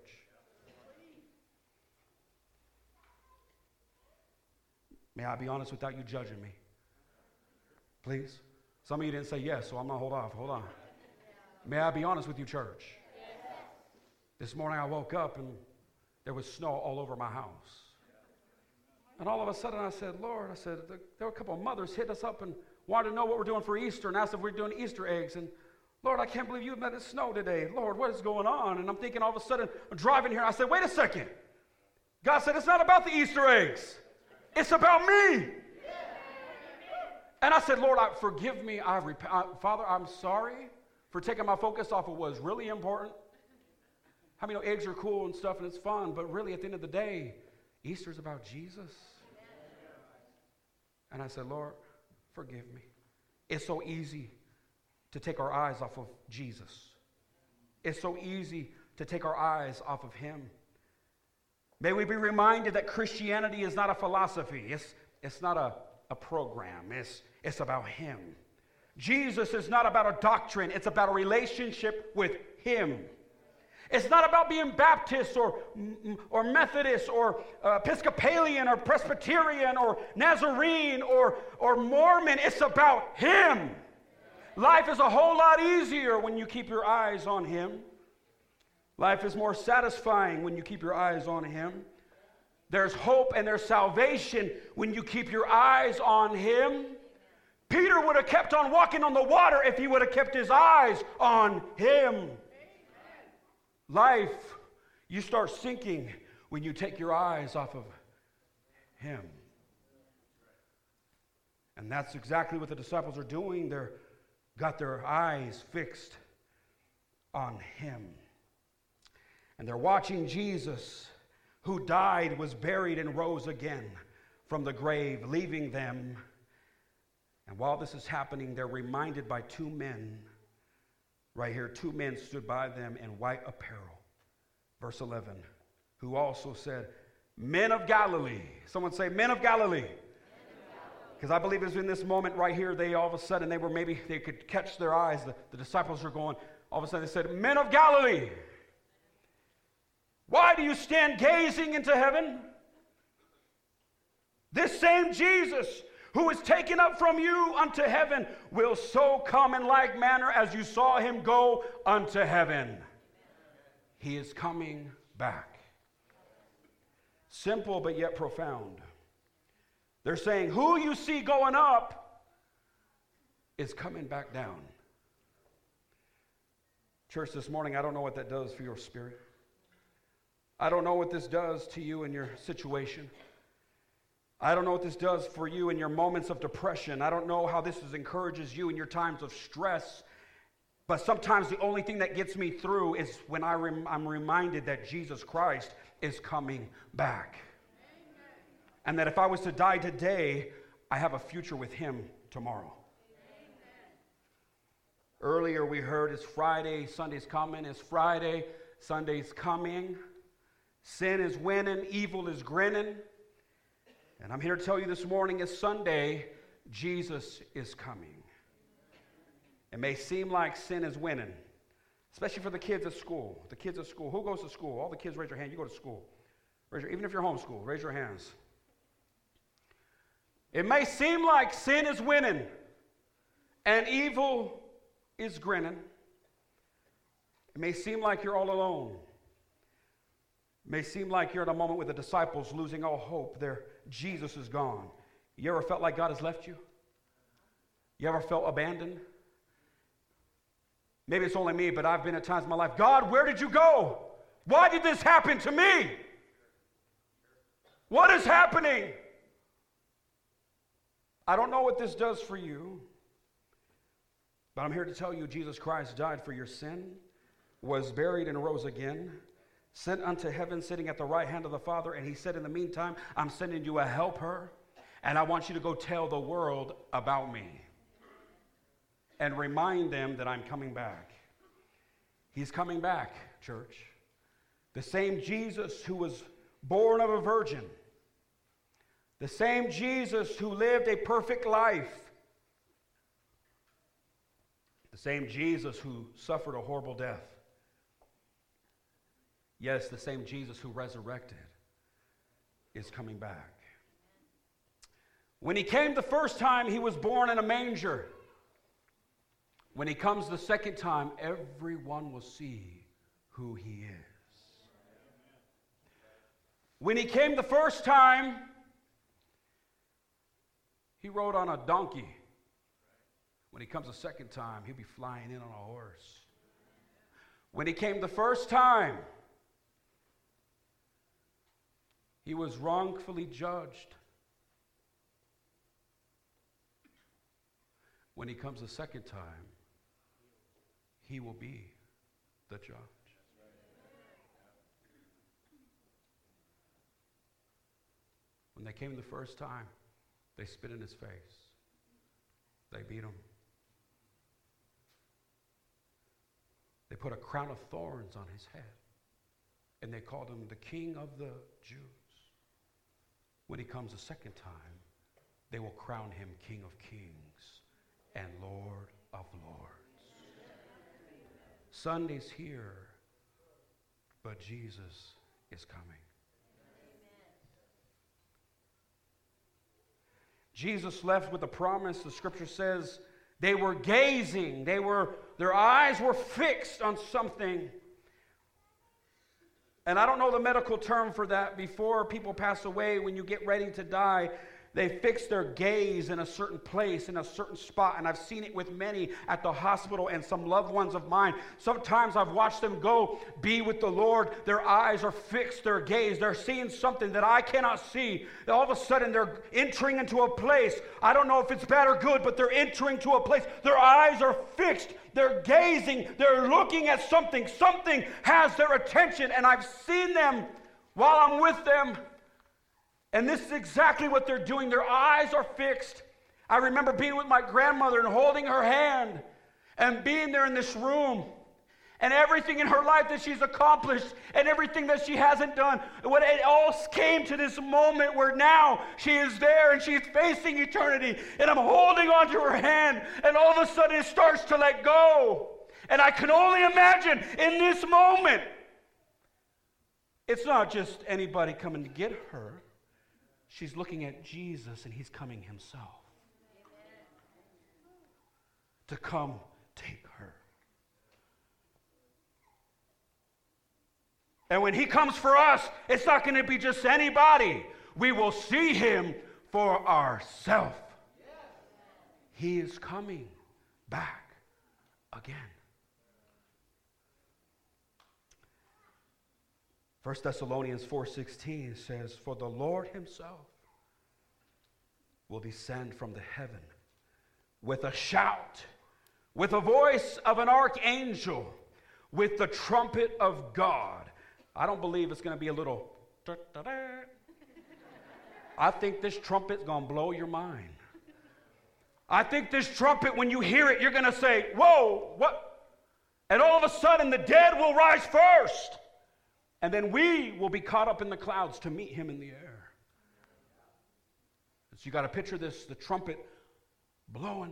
May I be honest without you judging me? Please? Some of you didn't say yes, so I'm going to hold off. Hold on. May I be honest with you, church? This morning I woke up and there was snow all over my house. And all of a sudden I said, Lord, I said, there were a couple of mothers hit us up and wanted to know what we're doing for Easter and asked if we're doing Easter eggs. And Lord, I can't believe you let it snow today. Lord, what is going on? And I'm thinking all of a sudden, I'm driving here. I said, wait a second. God said, it's not about the Easter eggs. It's about me. And I said, Lord, I, forgive me. I rep- I, Father, I'm sorry for taking my focus off of what was really important. How many know eggs are cool and stuff and it's fun, but really at the end of the day, Easter's about Jesus. And I said, Lord, forgive me. It's so easy to take our eyes off of Jesus. It's so easy to take our eyes off of him. May we be reminded that Christianity is not a philosophy. It's, it's not a, a program. It's, it's about him. Jesus is not about a doctrine. It's about a relationship with him. It's not about being Baptist or, or Methodist or uh, Episcopalian or Presbyterian or Nazarene or, or Mormon. It's about him. Life is a whole lot easier when you keep your eyes on him. Life is more satisfying when you keep your eyes on him. There's hope and there's salvation when you keep your eyes on him. Peter would have kept on walking on the water if he would have kept his eyes on him. Life, you start sinking when you take your eyes off of him. And that's exactly what the disciples are doing. They're got their eyes fixed on him. And they're watching Jesus, who died, was buried, and rose again from the grave, leaving them. And while this is happening, they're reminded by two men. Right here, two men stood by them in white apparel. Verse eleven, who also said, Men of Galilee. Someone say, Men of Galilee. Because I believe it was in this moment right here, they all of a sudden, they were maybe, they could catch their eyes. The, the disciples are going, all of a sudden they said, Men of Galilee. Why do you stand gazing into heaven? This same Jesus who is taken up from you unto heaven will so come in like manner as you saw him go unto heaven. He is coming back. Simple but yet profound. They're saying, who you see going up is coming back down. Church, this morning, I don't know what that does for your spirit. I don't know what this does to you in your situation. I don't know what this does for you in your moments of depression. I don't know how this is, encourages you in your times of stress. But sometimes the only thing that gets me through is when I rem- I'm reminded that Jesus Christ is coming back. and that if I was to die today, I have a future with him tomorrow. Amen. Earlier we heard it's Friday, Sunday's coming, it's Friday, Sunday's coming. Sin is winning, evil is grinning. And I'm here to tell you this morning, it's Sunday, Jesus is coming. It may seem like sin is winning, especially for the kids at school. The kids at school. Who goes to school? All the kids raise your hand. You go to school. Raise your, even if you're homeschooled, raise your hands. It may seem like sin is winning and evil is grinning. It may seem like you're all alone. It may seem like you're in a moment with the disciples losing all hope. Their Jesus is gone. You ever felt like God has left you? You ever felt abandoned? Maybe it's only me, but I've been at times in my life, God, where did you go? Why did this happen to me? What is happening? I don't know what this does for you, but I'm here to tell you Jesus Christ died for your sin, was buried and rose again, sent unto heaven, sitting at the right hand of the Father, and he said, in the meantime, I'm sending you a helper, and I want you to go tell the world about me and remind them that I'm coming back. He's coming back, church. The same Jesus who was born of a virgin, the same Jesus who lived a perfect life, the same Jesus who suffered a horrible death, yes, the same Jesus who resurrected is coming back. When he came the first time, he was born in a manger. When he comes the second time, everyone will see who he is. When he came the first time, he rode on a donkey. When he comes the second time, he'll be flying in on a horse. When he came the first time, he was wrongfully judged. When he comes the second time, he will be the judge. When they came the first time, they spit in his face. They beat him. They put a crown of thorns on his head. And they called him the King of the Jews. When he comes a second time, they will crown him King of Kings and Lord of Lords. Sunday's here, but Jesus is coming. Jesus left with a promise. The scripture says they were gazing. They were, their eyes were fixed on something. And I don't know the medical term for that. Before people pass away, when you get ready to die, they fix their gaze in a certain place, in a certain spot. And I've seen it with many at the hospital and some loved ones of mine. Sometimes I've watched them go be with the Lord. Their eyes are fixed, their gaze. They're seeing something that I cannot see. All of a sudden they're entering into a place. I don't know if it's bad or good, but they're entering to a place. Their eyes are fixed. They're gazing. They're looking at something. Something has their attention. And I've seen them while I'm with them. And this is exactly what they're doing. Their eyes are fixed. I remember being with my grandmother and holding her hand and being there in this room and everything in her life that she's accomplished and everything that she hasn't done. When it all came to this moment where now she is there and she's facing eternity and I'm holding onto her hand and all of a sudden it starts to let go. And I can only imagine in this moment, it's not just anybody coming to get her. She's looking at Jesus and he's coming himself. Amen. To come take her. And when he comes for us, it's not going to be just anybody. We will see him for ourselves. Yes. He is coming back again. First Thessalonians four sixteen says, for the Lord himself will descend from the heaven with a shout, with the voice of an archangel, with the trumpet of God. I don't believe it's going to be a little, I think this trumpet's going to blow your mind. I think this trumpet, when you hear it, you're going to say, whoa, what? And all of a sudden, the dead will rise first. And then we will be caught up in the clouds to meet him in the air. So you got to picture this, the trumpet blowing.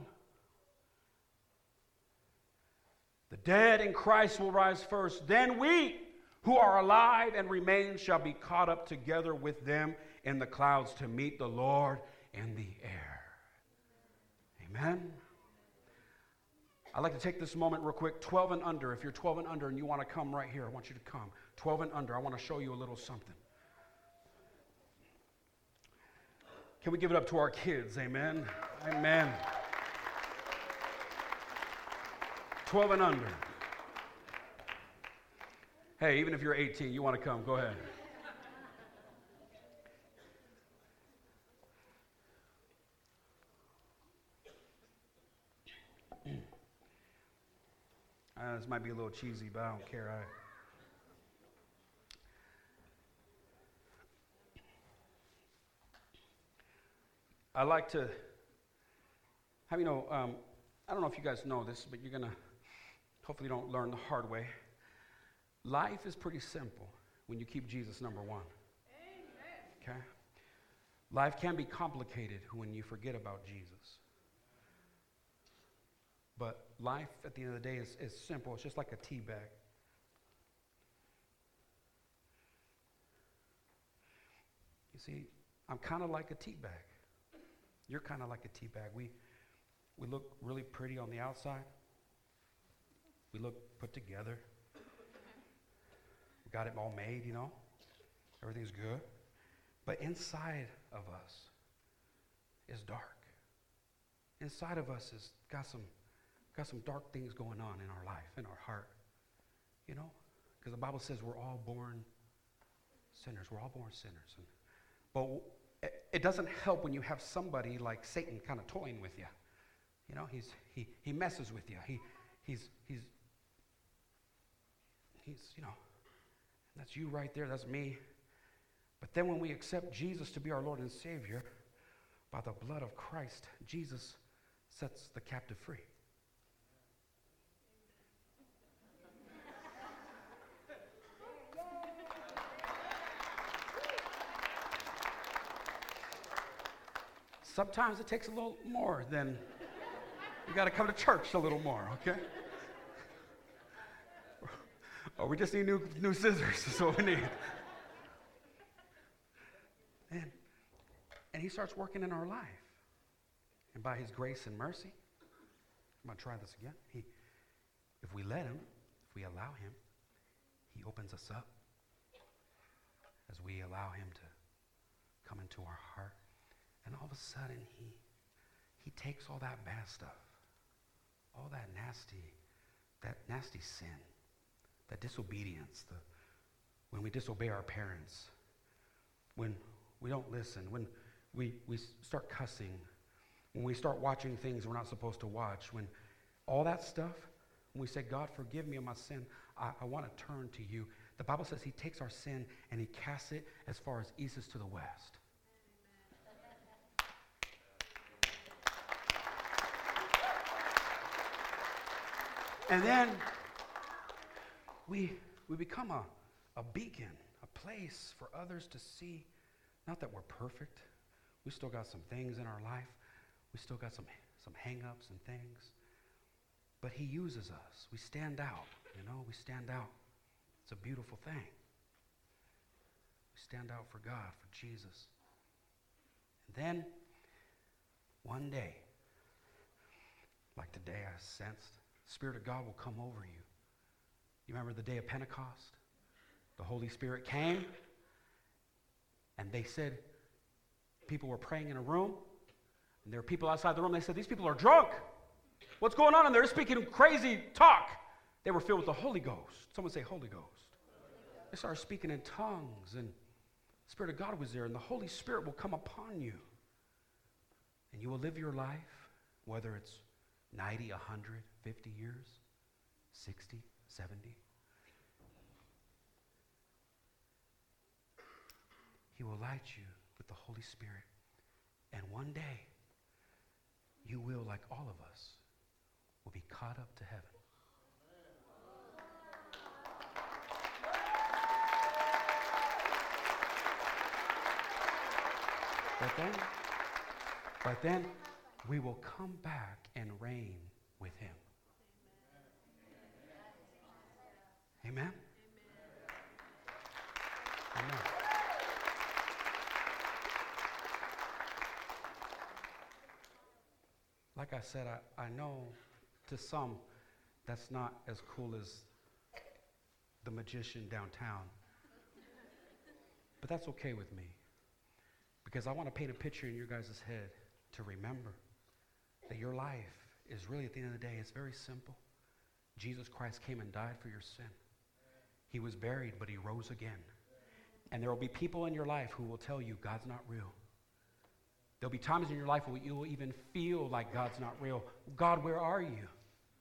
The dead in Christ will rise first. Then we who are alive and remain shall be caught up together with them in the clouds to meet the Lord in the air. Amen. I'd like to take this moment real quick. twelve and under. If you're twelve and under and you want to come right here, I want you to come. twelve and under. I want to show you a little something. Can we give it up to our kids? Amen. Amen. twelve and under. Hey, even if you're eighteen, you want to come, go ahead. Uh, this might be a little cheesy, but I don't care. I, I like to have, you know, um, I don't know if you guys know this, but you're going to, hopefully you don't learn the hard way. Life is pretty simple when you keep Jesus number one. Amen. Okay? Life can be complicated when you forget about Jesus. But life, at the end of the day, is, is simple. It's just like a tea bag. You see, I'm kind of like a tea bag. You're kind of like a tea bag. We, we look really pretty on the outside. We look put together. We got it all made, you know. Everything's good. But inside of us is dark. Inside of us has got some got some dark things going on in our life, in our heart. You know? Because the Bible says we're all born sinners. We're all born sinners. And, but it doesn't help when you have somebody like Satan kind of toying with you. You know, he's he he messes with you. He he's he's he's, you know, that's you right there, that's me. But then when we accept Jesus to be our Lord and Savior, by the blood of Christ, Jesus sets the captive free. Sometimes it takes a little more than, you got to come to church a little more, okay? Or we just need new new scissors, that's what we need. And, and he starts working in our life. And by his grace and mercy, I'm going to try this again. He, if we let him, if we allow him, he opens us up as we allow him to come into our heart. And all of a sudden, he, he takes all that bad stuff, all that nasty, that nasty sin, that disobedience, the, when we disobey our parents, when we don't listen, when we, we start cussing, when we start watching things we're not supposed to watch, when all that stuff, when we say, God, forgive me of my sin, I, I want to turn to you. The Bible says he takes our sin and he casts it as far as east is to the west. And then we we become a, a beacon, a place for others to see. Not that we're perfect. We still got some things in our life. We still got some, some hang-ups and things. But he uses us. We stand out, you know, we stand out. It's a beautiful thing. We stand out for God, for Jesus. And then, one day, like the day I sensed, the Spirit of God will come over you. You remember the day of Pentecost? The Holy Spirit came, and they said, people were praying in a room, and there were people outside the room. They said, these people are drunk. What's going on in there? They're speaking crazy talk. They were filled with the Holy Ghost. Someone say Holy Ghost. They started speaking in tongues, and the Spirit of God was there, and the Holy Spirit will come upon you. And you will live your life, whether it's ninety, one hundred, fifty years, sixty, seventy. He will light you with with the Holy Spirit. And one day, you will, like all of us, will be caught up to heaven. But then, but then we will come back and reign with him. Amen? Amen. Like I said, I, I know to some that's not as cool as the magician downtown. But that's okay with me. Because I want to paint a picture in your guys' head to remember that your life is really, at the end of the day, it's very simple. Jesus Christ came and died for your sin. He was buried, but he rose again. And there will be people in your life who will tell you God's not real. There'll be times in your life where you will even feel like God's not real. God, where are you?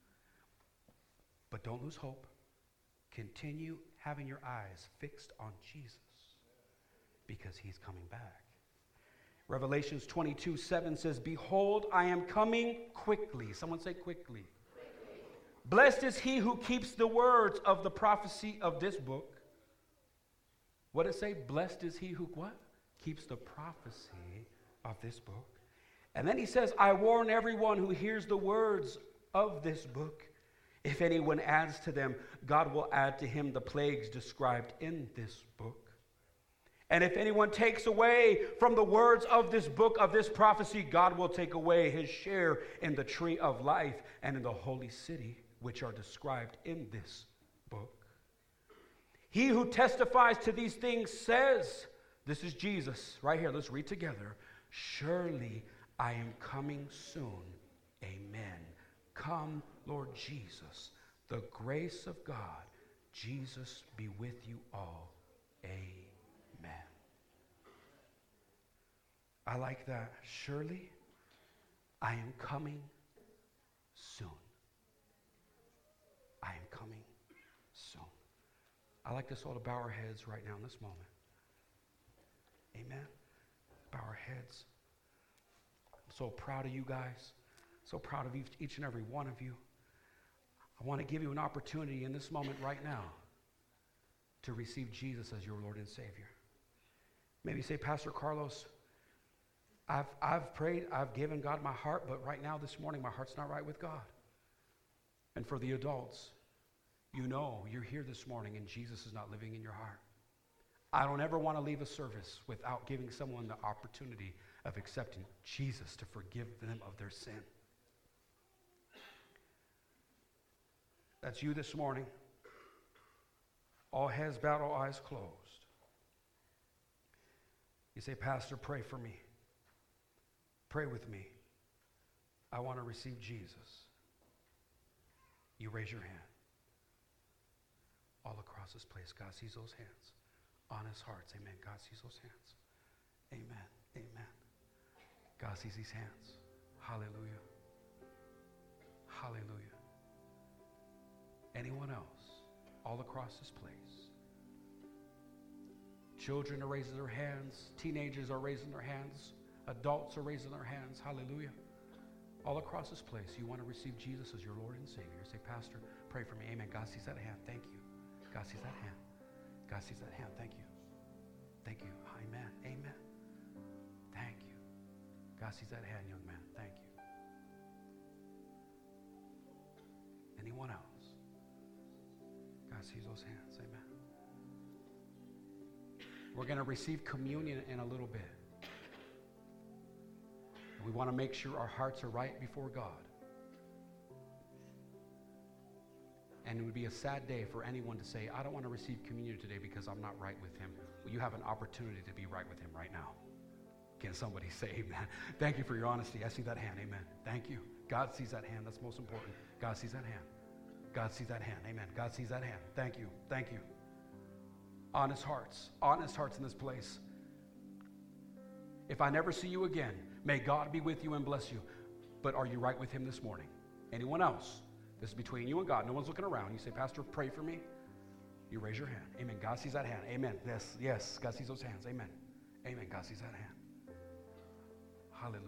But don't lose hope. Continue having your eyes fixed on Jesus because he's coming back. Revelations twenty-two seven says, behold, I am coming quickly. Someone say quickly. Quickly. Blessed is he who keeps the words of the prophecy of this book. What did it say? Blessed is he who what? Keeps the prophecy of this book. And then he says, I warn everyone who hears the words of this book. If anyone adds to them, God will add to him the plagues described in this book. And if anyone takes away from the words of this book, of this prophecy, God will take away his share in the tree of life and in the holy city, which are described in this book. He who testifies to these things says, this is Jesus, right here, let's read together. Surely I am coming soon. Amen. Come, Lord Jesus. The grace of God, Jesus, be with you all. Amen. I like that. Surely, I am coming soon. I am coming soon. I like us all to bow our heads right now in this moment. Amen. Bow our heads. I'm so proud of you guys. So proud of each, each and every one of you. I want to give you an opportunity in this moment right now to receive Jesus as your Lord and Savior. Maybe say, Pastor Carlos, I've, I've prayed, I've given God my heart, but right now this morning my heart's not right with God. And for the adults, you know you're here this morning and Jesus is not living in your heart. I don't ever want to leave a service without giving someone the opportunity of accepting Jesus to forgive them of their sin. That's you this morning. All heads bowed, all eyes closed. You say, Pastor, pray for me. Pray with me. I want to receive Jesus. You raise your hand. All across this place, God sees those hands. Honest hearts, amen. God sees those hands. Amen, amen. God sees these hands. Hallelujah. Hallelujah. Anyone else? All across this place. Children are raising their hands. Teenagers are raising their hands. Adults are raising their hands. Hallelujah. All across this place, you want to receive Jesus as your Lord and Savior. Say, Pastor, pray for me. Amen. God sees that hand. Thank you. God sees that hand. God sees that hand. Thank you. Thank you. Amen. Amen. Thank you. God sees that hand, young man. Thank you. Anyone else? God sees those hands. Amen. We're going to receive communion in a little bit. We want to make sure our hearts are right before God. And it would be a sad day for anyone to say, I don't want to receive communion today because I'm not right with him. Well, you have an opportunity to be right with him right now. Can somebody say amen? Thank you for your honesty. I see that hand. Amen. Thank you. God sees that hand. That's most important. God sees that hand. God sees that hand. Amen. God sees that hand. Thank you. Thank you. Honest hearts. Honest hearts in this place. If I never see you again, may God be with you and bless you. But are you right with him this morning? Anyone else? This is between you and God. No one's looking around. You say, Pastor, pray for me. You raise your hand. Amen. God sees that hand. Amen. Yes, yes. God sees those hands. Amen. Amen. God sees that hand. Hallelujah.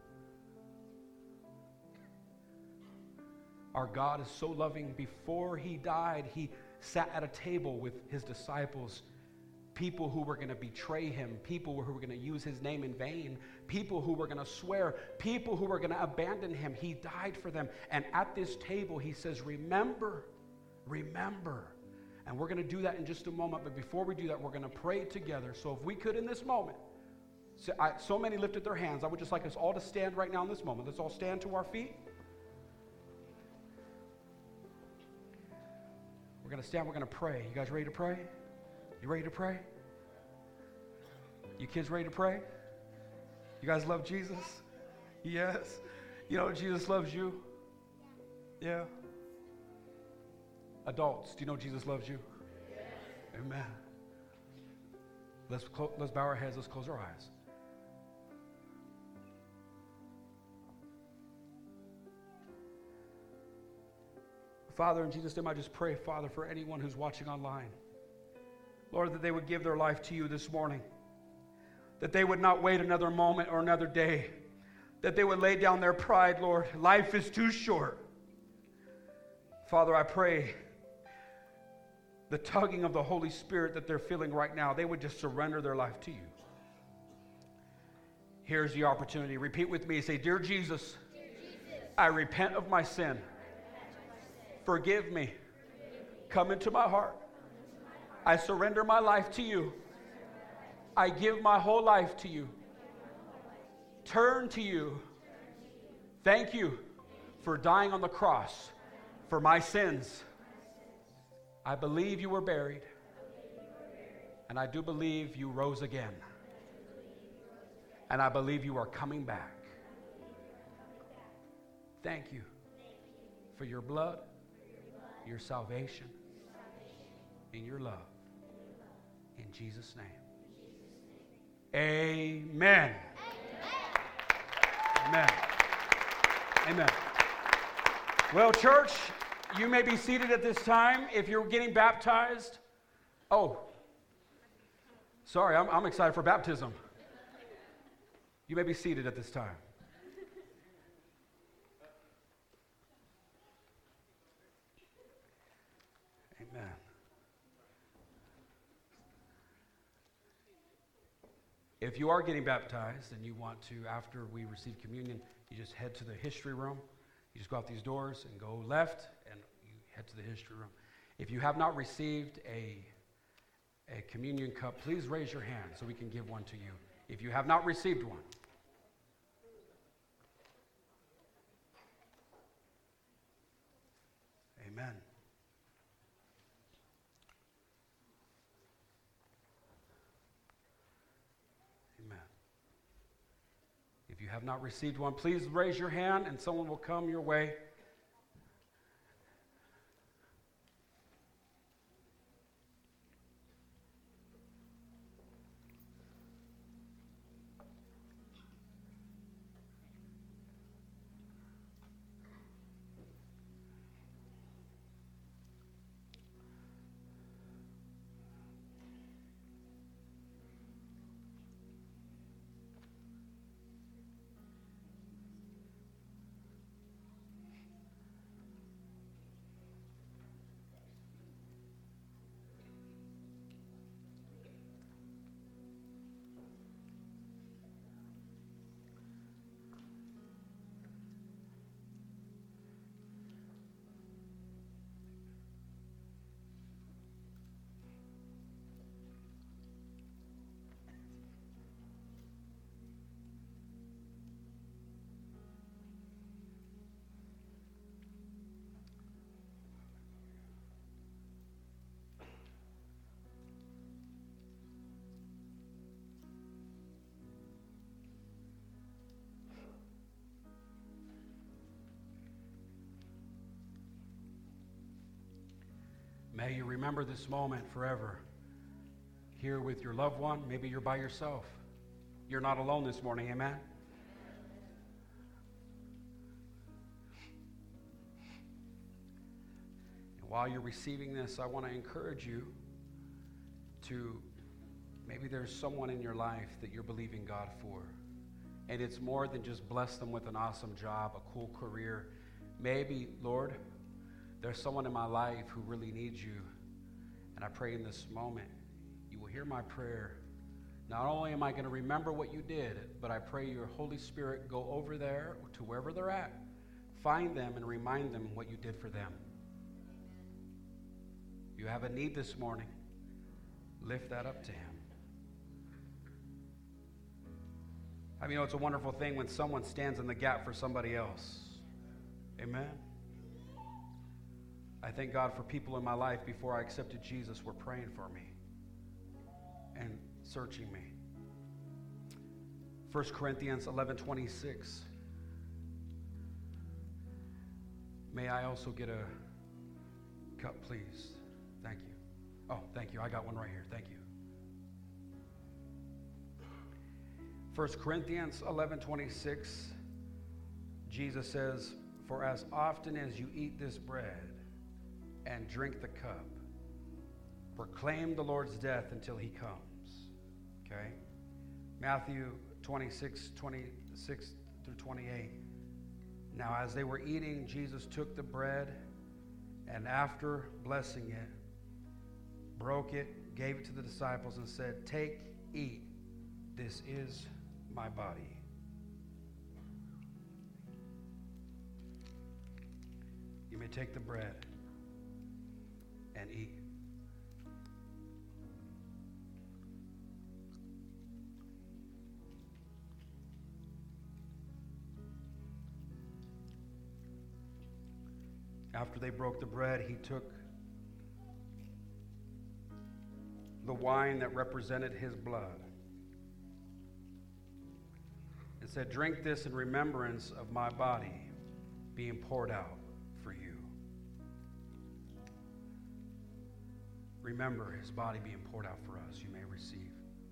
Our God is so loving. Before he died, he sat at a table with his disciples, people who were going to betray him, people who were going to use his name in vain, people who were going to swear, people who were going to abandon him. He died for them. And at this table, he says, remember, remember. And we're going to do that in just a moment. But before we do that, we're going to pray together. So if we could in this moment, so, I, so many lifted their hands. I would just like us all to stand right now in this moment. Let's all stand to our feet. We're going to stand. We're going to pray. You guys ready to pray? You ready to pray? You kids ready to pray? You guys love Jesus? Yes. You know Jesus loves you? Yeah. Adults, do you know Jesus loves you? Yes. Amen. Let's, clo- let's bow our heads. Let's close our eyes. Father, in Jesus' name, I just pray, Father, for anyone who's watching online. Lord, that they would give their life to you this morning. That they would not wait another moment or another day. That they would lay down their pride, Lord. Life is too short. Father, I pray the tugging of the Holy Spirit that they're feeling right now, they would just surrender their life to you. Here's the opportunity. Repeat with me. Say, Dear Jesus, Dear Jesus, I repent of my sin. Forgive me. Come into my heart. I surrender my life to you. I give my whole life to you. Turn to you. Thank you for dying on the cross for my sins. I believe you were buried. And I do believe you rose again. And I believe you are coming back. Thank you for your blood, your salvation, and your love. In Jesus' name. Amen. Amen. Amen. Well, church, you may be seated at this time. If you're getting baptized, oh, sorry, I'm, I'm excited for baptism. You may be seated at this time. Amen. If you are getting baptized and you want to, after we receive communion, you just head to the history room. You just go out these doors and go left, and you head to the history room. If you have not received a, a communion cup, please raise your hand so we can give one to you. If you have not received one. Amen. Amen. If you have not received one, please raise your hand and someone will come your way. May you remember this moment forever. Here with your loved one, maybe you're by yourself. You're not alone this morning, amen? And while you're receiving this, I want to encourage you to, maybe there's someone in your life that you're believing God for. And it's more than just bless them with an awesome job, a cool career. Maybe, Lord, there's someone in my life who really needs you. And I pray in this moment, you will hear my prayer. Not only am I going to remember what you did, but I pray your Holy Spirit go over there to wherever they're at, find them and remind them what you did for them. You have a need this morning. Lift that up to him. I mean, you know, it's a wonderful thing when someone stands in the gap for somebody else. Amen. I thank God for people in my life before I accepted Jesus were praying for me and searching me. First Corinthians eleven twenty-six. May I also get a cup, please? Thank you. Oh, thank you. I got one right here. Thank you. First Corinthians eleven twenty-six. Jesus says, "For as often as you eat this bread and drink the cup, proclaim the Lord's death until he comes." Okay? Matthew twenty-six, twenty-six through twenty-eight. Now, as they were eating, Jesus took the bread and after blessing it, broke it, gave it to the disciples and said, "Take, eat. This is my body." You may take the bread and eat. After they broke the bread, he took the wine that represented his blood and said, "Drink this in remembrance of my body being poured out for you." Remember his body being poured out for us. You may receive.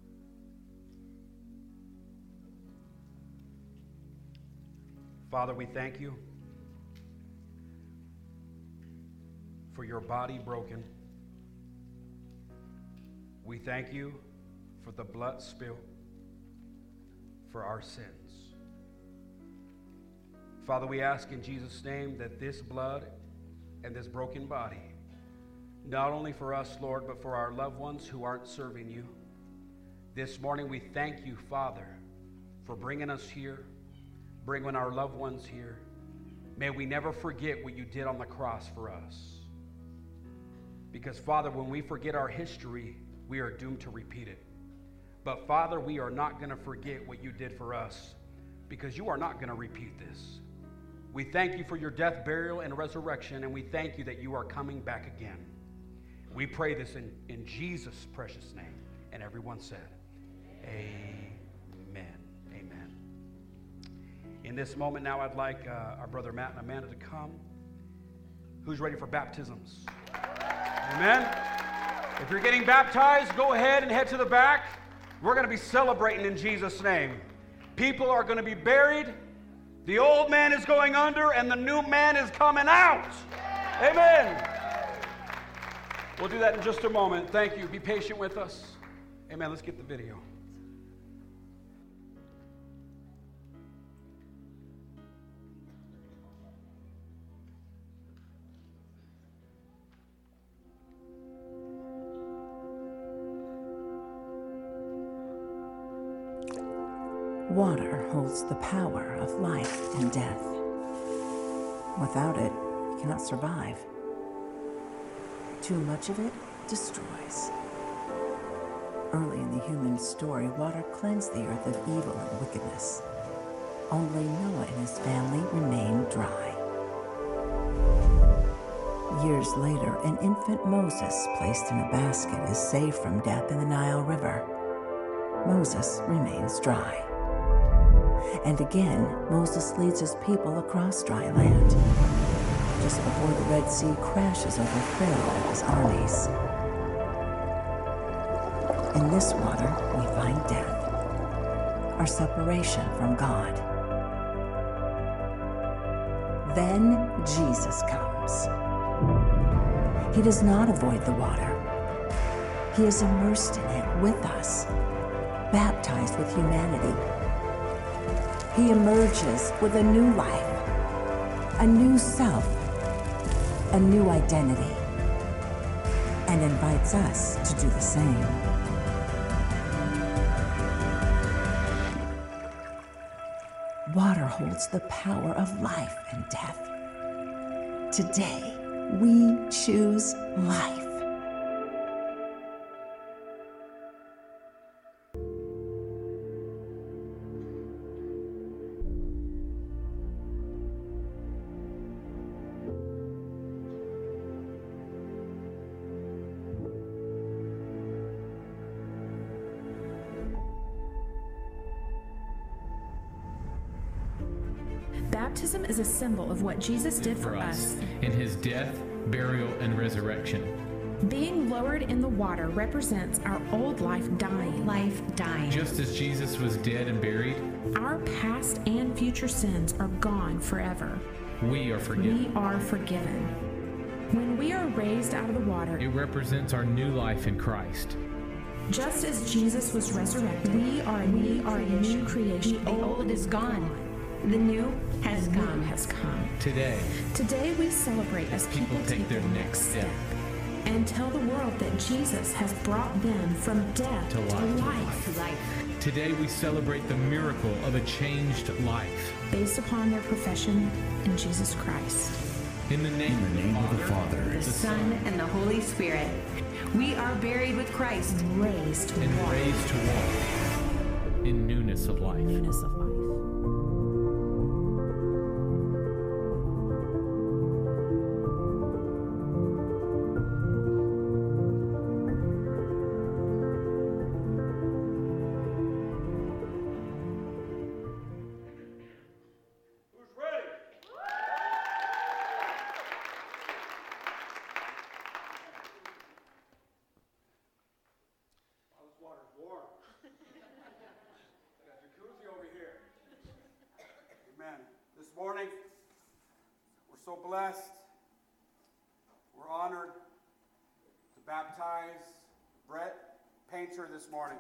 Father, we thank you for your body broken. We thank you for the blood spilled for our sins. Father, we ask in Jesus' name that this blood and this broken body, not only for us, Lord, but for our loved ones who aren't serving you. This morning we thank you, Father, for bringing us here, bringing our loved ones here. May we never forget what you did on the cross for us. Because, Father, when we forget our history, we are doomed to repeat it. But, Father, we are not going to forget what you did for us, because you are not going to repeat this. We thank you for your death, burial, and resurrection, and we thank you that you are coming back again. We pray this in, in Jesus' precious name. And everyone said, amen. Amen. In this moment now, I'd like uh, our brother Matt and Amanda to come. Who's ready for baptisms? Amen. If you're getting baptized, go ahead and head to the back. We're going to be celebrating in Jesus' name. People are going to be buried. The old man is going under and the new man is coming out. Amen. We'll do that in just a moment. Thank you. Be patient with us. Amen. Let's get the video. Water holds the power of life and death. Without it, you cannot survive. Too much of it destroys. Early in the human story, water cleansed the earth of evil and wickedness. Only Noah and his family remained dry. Years later, an infant Moses placed in a basket is saved from death in the Nile River. Moses remains dry. And again, Moses leads his people across dry land, just before the Red Sea crashes over Pharaoh and his armies. In this water, we find death, our separation from God. Then Jesus comes. He does not avoid the water. He is immersed in it with us, baptized with humanity. he emerges with a new life, a new self, a new identity, and invites us to do the same. Water holds the power of life and death. Today, we choose life. Baptism is a symbol of what Jesus did for us in his death, burial, and resurrection. Being lowered in the water represents our old life dying. Life dying. Just as Jesus was dead and buried, our past and future sins are gone forever. We are forgiven. We are forgiven. When we are raised out of the water, it represents our new life in Christ. Just as Jesus was resurrected, we are a new, are a new creation. The old is gone. The new has the come. New has come. Today, Today we celebrate as people, people take, take their next step and tell the world that Jesus has brought them from death to life. To life. To life. Today we celebrate the miracle of a changed life based upon their profession in Jesus Christ. In the name, in the name of the Father, the, the Son, and the Holy Spirit, we are buried with Christ, and raised to and walk. raised to walk in newness of life. Newness of life. This morning, we're so blessed, we're honored to baptize Brett Painter this morning.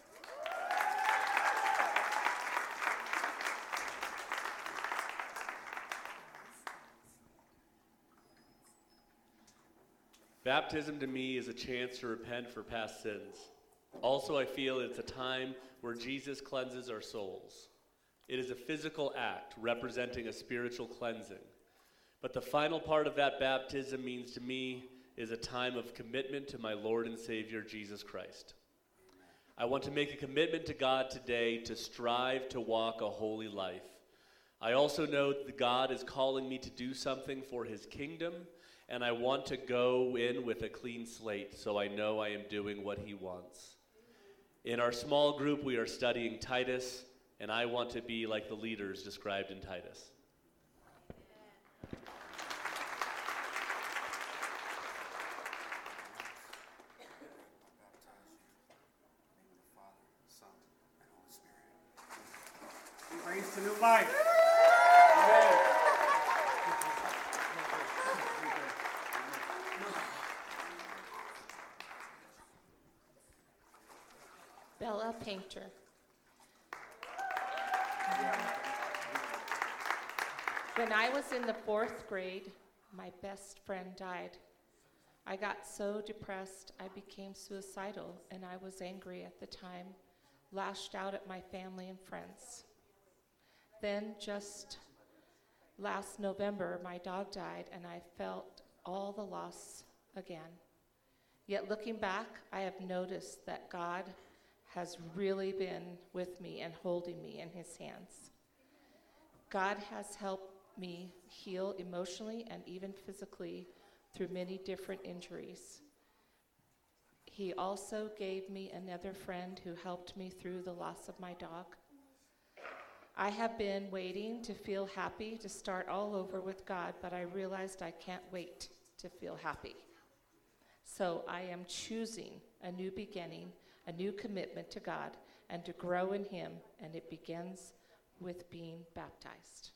Baptism to me is a chance to repent for past sins. Also, I feel it's a time where Jesus cleanses our souls. It is a physical act representing a spiritual cleansing. But the final part of that baptism means to me is a time of commitment to my Lord and Savior, Jesus Christ. I want to make a commitment to God today to strive to walk a holy life. I also know that God is calling me to do something for his kingdom, and I want to go in with a clean slate so I know I am doing what he wants. In our small group, we are studying Titus, and I want to be like the leaders described in Titus. Be raised to new life. Bella Painter. When I was in the fourth grade, my best friend died. I got so depressed, I became suicidal, and I was angry at the time, lashed out at my family and friends. Then just last November, my dog died, and I felt all the loss again. Yet looking back, I have noticed that God has really been with me and holding me in his hands. God has helped me heal emotionally and even physically through many different injuries. He also gave me another friend who helped me through the loss of my dog. I have been waiting to feel happy to start all over with God, but I realized I can't wait to feel happy. So I am choosing a new beginning, a new commitment to God, and to grow in him, and it begins with being baptized.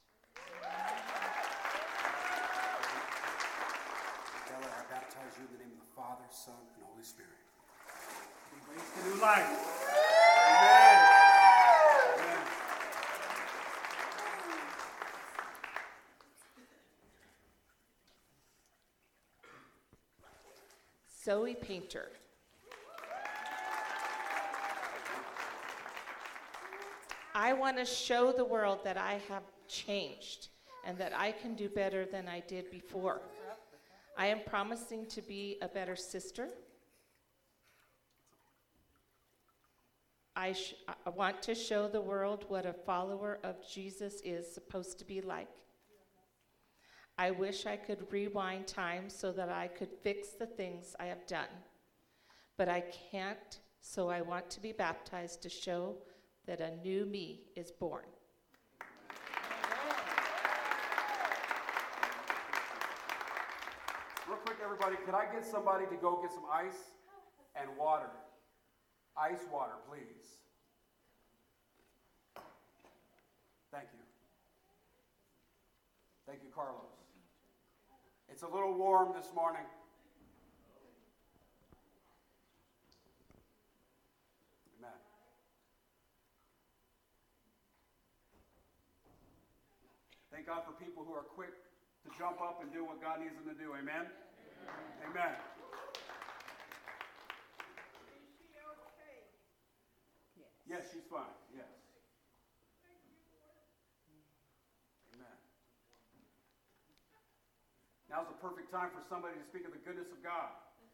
Bella, I baptize you in the name of the Father, Son, and Holy Spirit. Be raised to new life. Amen. Amen. Zoe Painter. I want to show the world that I have changed and that I can do better than I did before. I am promising to be a better sister. I, sh- I want to show the world what a follower of Jesus is supposed to be like. I wish I could rewind time so that I could fix the things I have done. But I can't, so I want to be baptized to show that a new me is born. Real quick, everybody, could I get somebody to go get some ice and water? Ice water, please. Thank you. Thank you, Carlos. It's a little warm this morning. Amen. Thank God for people who are quick to jump up and do what God needs them to do. Amen? Amen. Amen. Yes, she's fine. Yes. Amen. Now's the perfect time for somebody to speak of the goodness of God.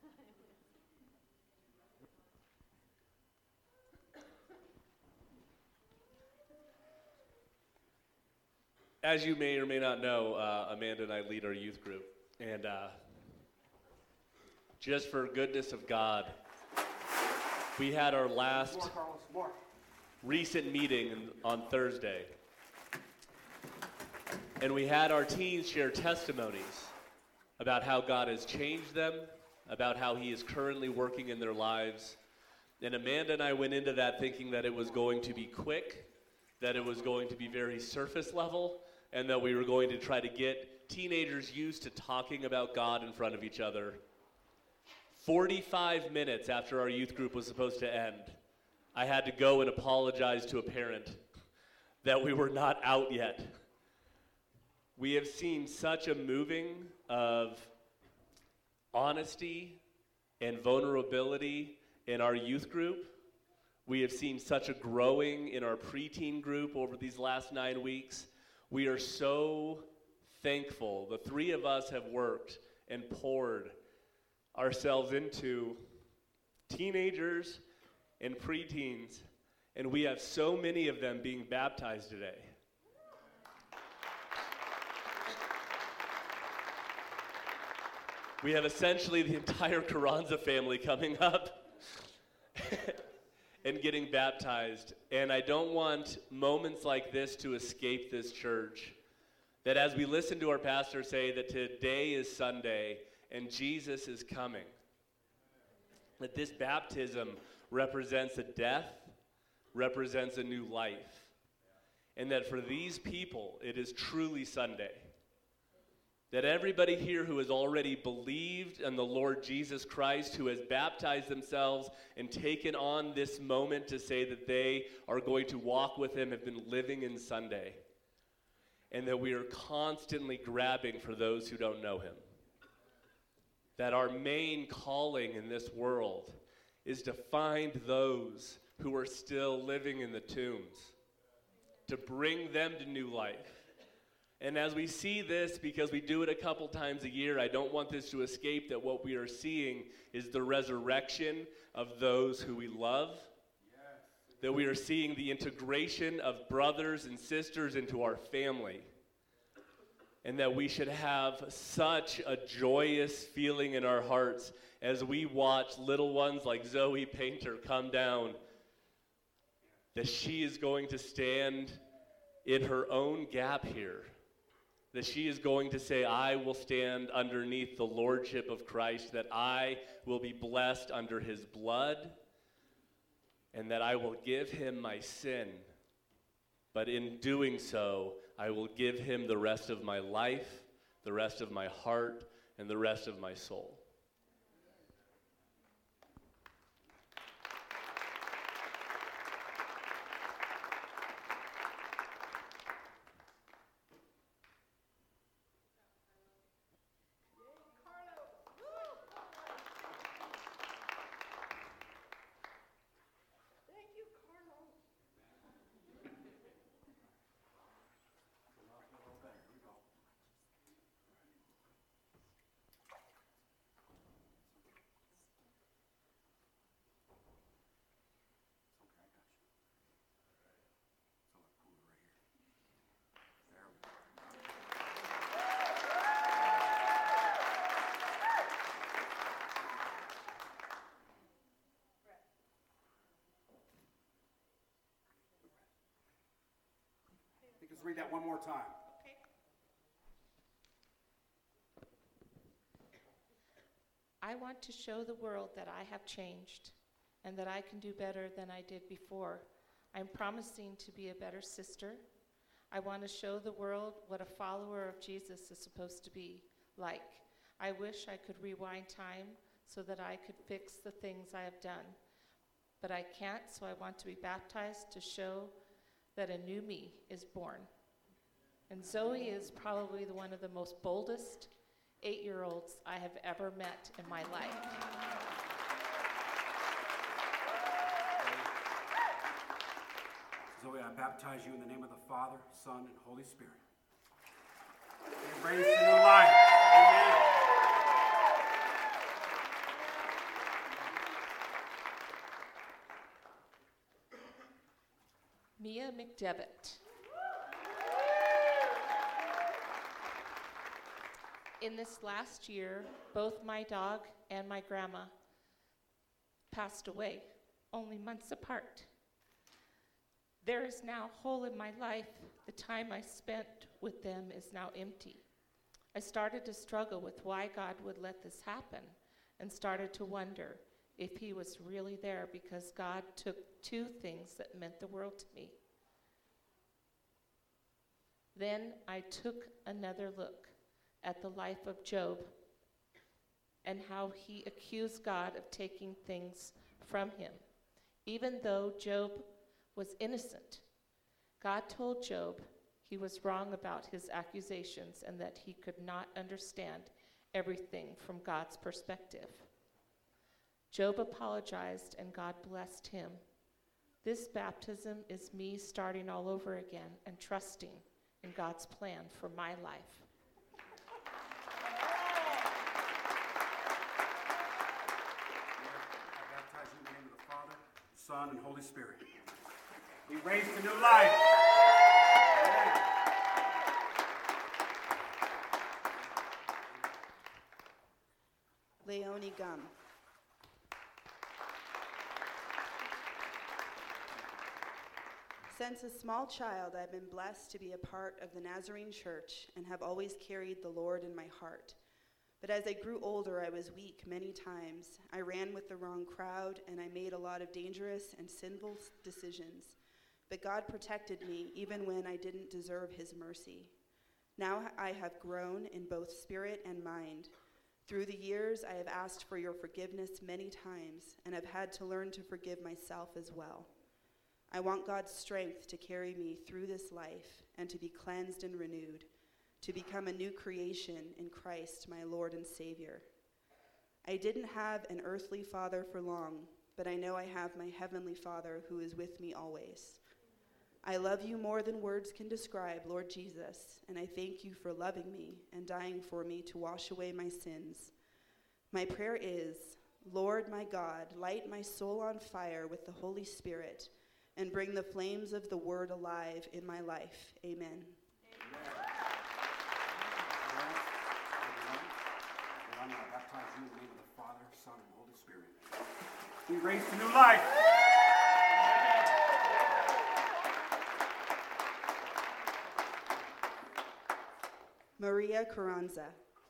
As you may or may not know, uh, Amanda and I lead our youth group. And uh, just for goodness of God, we had our last More, Carlos, more. recent meeting on Thursday. And we had our teens share testimonies about how God has changed them, about how he is currently working in their lives. And Amanda and I went into that thinking that it was going to be quick, that it was going to be very surface level, and that we were going to try to get teenagers used to talking about God in front of each other. forty-five minutes after our youth group was supposed to end, I had to go and apologize to a parent that we were not out yet. We have seen such a moving of honesty and vulnerability in our youth group. We have seen such a growing in our preteen group over these last nine weeks. We are so thankful. The three of us have worked and poured ourselves into teenagers and preteens, and we have so many of them being baptized today. We have essentially the entire Carranza family coming up and getting baptized. And I don't want moments like this to escape this church. That as we listen to our pastor say that today is Sunday and Jesus is coming, that this baptism represents a death, represents a new life. And that for these people, it is truly Sunday. That everybody here who has already believed in the Lord Jesus Christ, who has baptized themselves and taken on this moment to say that they are going to walk with him, have been living in Sunday. And that we are constantly grabbing for those who don't know him. That our main calling in this world is to find those who are still living in the tombs, to bring them to new life. And as we see this, because we do it a couple times a year, I don't want this to escape that what we are seeing is the resurrection of those who we love. Yes. That we are seeing the integration of brothers and sisters into our family. And that we should have such a joyous feeling in our hearts as we watch little ones like Zoe Painter come down, that she is going to stand in her own gap here. That she is going to say, I will stand underneath the lordship of Christ, that I will be blessed under his blood, and that I will give him my sin. But in doing so, I will give him the rest of my life, the rest of my heart, and the rest of my soul. read that one more time. Okay. I want to show the world that I have changed and that I can do better than I did before. I'm promising to be a better sister. I want to show the world what a follower of Jesus is supposed to be like. I wish I could rewind time so that I could fix the things I have done. But I can't, so I want to be baptized to show that a new me is born. And Zoe is probably the one of the most boldest eight-year-olds I have ever met in my life. Zoe, I baptize you in the name of the Father, Son, and Holy Spirit. You're raised to new life. Amen. Mia McDevitt. In this last year, both my dog and my grandma passed away, only months apart. There is now a hole in my life. The time I spent with them is now empty. I started to struggle with why God would let this happen and started to wonder if he was really there, because God took two things that meant the world to me. Then I took another look at the life of Job and how he accused God of taking things from him. Even though Job was innocent, God told Job he was wrong about his accusations and that he could not understand everything from God's perspective. Job apologized and God blessed him. This baptism is me starting all over again and trusting in God's plan for my life. I baptize you in the name of the Father, Son, and Holy Spirit. Be raised to new life. Leonie Gum. Since a small child, I've been blessed to be a part of the Nazarene Church and have always carried the Lord in my heart. But as I grew older, I was weak many times. I ran with the wrong crowd, and I made a lot of dangerous and sinful decisions. But God protected me even when I didn't deserve his mercy. Now I have grown in both spirit and mind. Through the years, I have asked for your forgiveness many times, and have had to learn to forgive myself as well. I want God's strength to carry me through this life and to be cleansed and renewed, to become a new creation in Christ, my Lord and Savior. I didn't have an earthly father for long, but I know I have my heavenly Father who is with me always. I love you more than words can describe, Lord Jesus, and I thank you for loving me and dying for me to wash away my sins. My prayer is, Lord my God, light my soul on fire with the Holy Spirit and bring the flames of the word alive in my life. Amen. I'm going to baptize you in the name of the Father, Son, and Holy Spirit. Be raised to new life. Maria Carranza.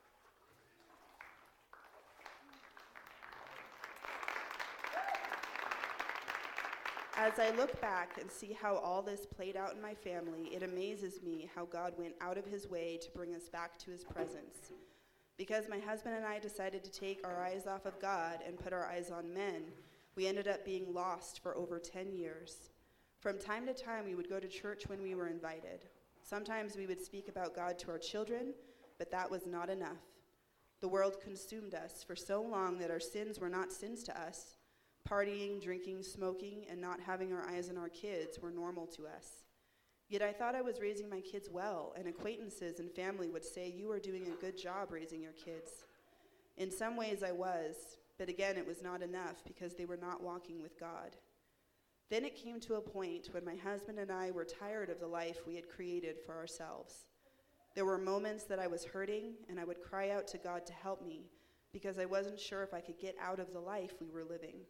As I look back and see how all this played out in my family, it amazes me how God went out of his way to bring us back to his presence. Because my husband and I decided to take our eyes off of God and put our eyes on men, we ended up being lost for over ten years. From time to time, we would go to church when we were invited. Sometimes we would speak about God to our children, but that was not enough. The world consumed us for so long that our sins were not sins to us. Partying, drinking, smoking, and not having our eyes on our kids were normal to us. Yet I thought I was raising my kids well, and acquaintances and family would say, "You are doing a good job raising your kids." In some ways I was, but again it was not enough because they were not walking with God. Then it came to a point when my husband and I were tired of the life we had created for ourselves. There were moments that I was hurting, and I would cry out to God to help me because I wasn't sure if I could get out of the life we were living.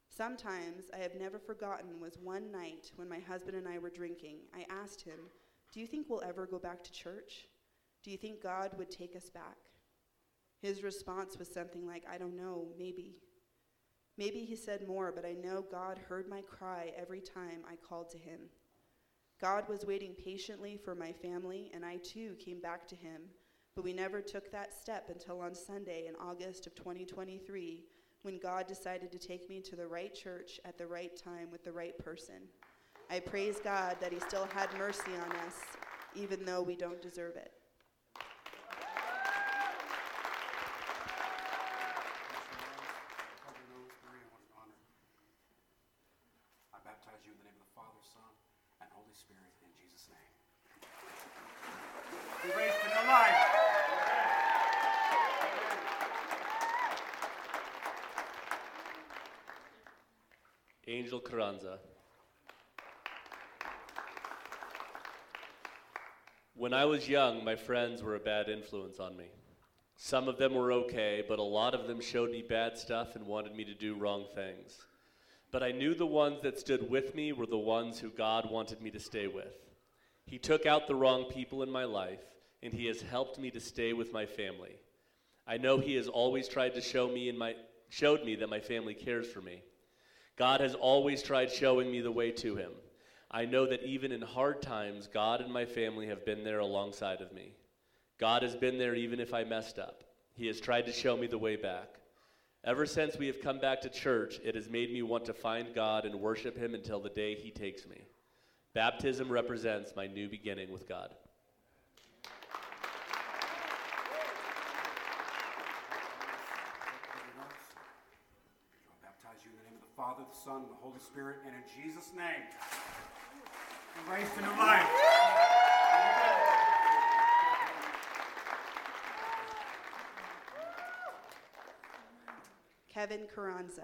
Sometimes I have never forgotten was one night when my husband and I were drinking. I asked him, "Do you think we'll ever go back to church? Do you think God would take us back?" His response was something like, "I don't know, maybe." Maybe he said more, but I know God heard my cry every time I called to him. God was waiting patiently for my family, and I too came back to him, but we never took that step until on Sunday in August of twenty twenty-three, when God decided to take me to the right church at the right time with the right person. I praise God that he still had mercy on us, even though we don't deserve it. I baptize you in the name of the Father, Son, and Holy Spirit, in Jesus' name. Be raised to new life. Angel Carranza. When I was young, my friends were a bad influence on me. Some of them were okay, but a lot of them showed me bad stuff and wanted me to do wrong things. But I knew the ones that stood with me were the ones who God wanted me to stay with. He took out the wrong people in my life, and he has helped me to stay with my family. I know he has always tried to show me and my showed me that my family cares for me. God has always tried showing me the way to him. I know that even in hard times, God and my family have been there alongside of me. God has been there even if I messed up. He has tried to show me the way back. Ever since we have come back to church, it has made me want to find God and worship him until the day he takes me. Baptism represents my new beginning with God. I baptize you in the name of the Father, the Son, and the Holy Spirit, and in Jesus' name, be raised to new life. Kevin Carranza.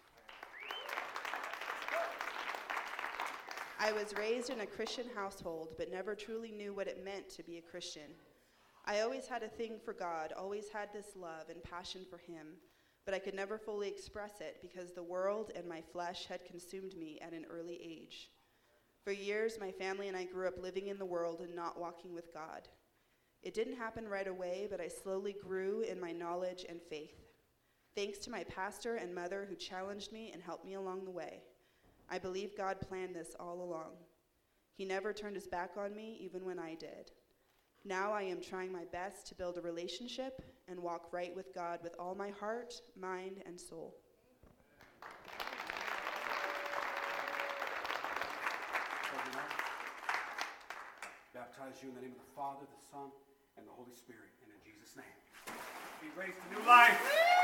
I was raised in a Christian household, but never truly knew what it meant to be a Christian. I always had a thing for God, always had this love and passion for him, but I could never fully express it because the world and my flesh had consumed me at an early age. For years, my family and I grew up living in the world and not walking with God. It didn't happen right away, but I slowly grew in my knowledge and faith. Thanks to my pastor and mother who challenged me and helped me along the way. I believe God planned this all along. He never turned his back on me, even when I did. Now I am trying my best to build a relationship and walk right with God with all my heart, mind, and soul. Baptize you in the name of the Father, the Son, and the Holy Spirit, and in Jesus' name, be raised to new life.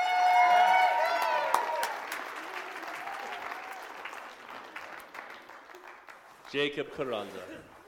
Jacob Carranza.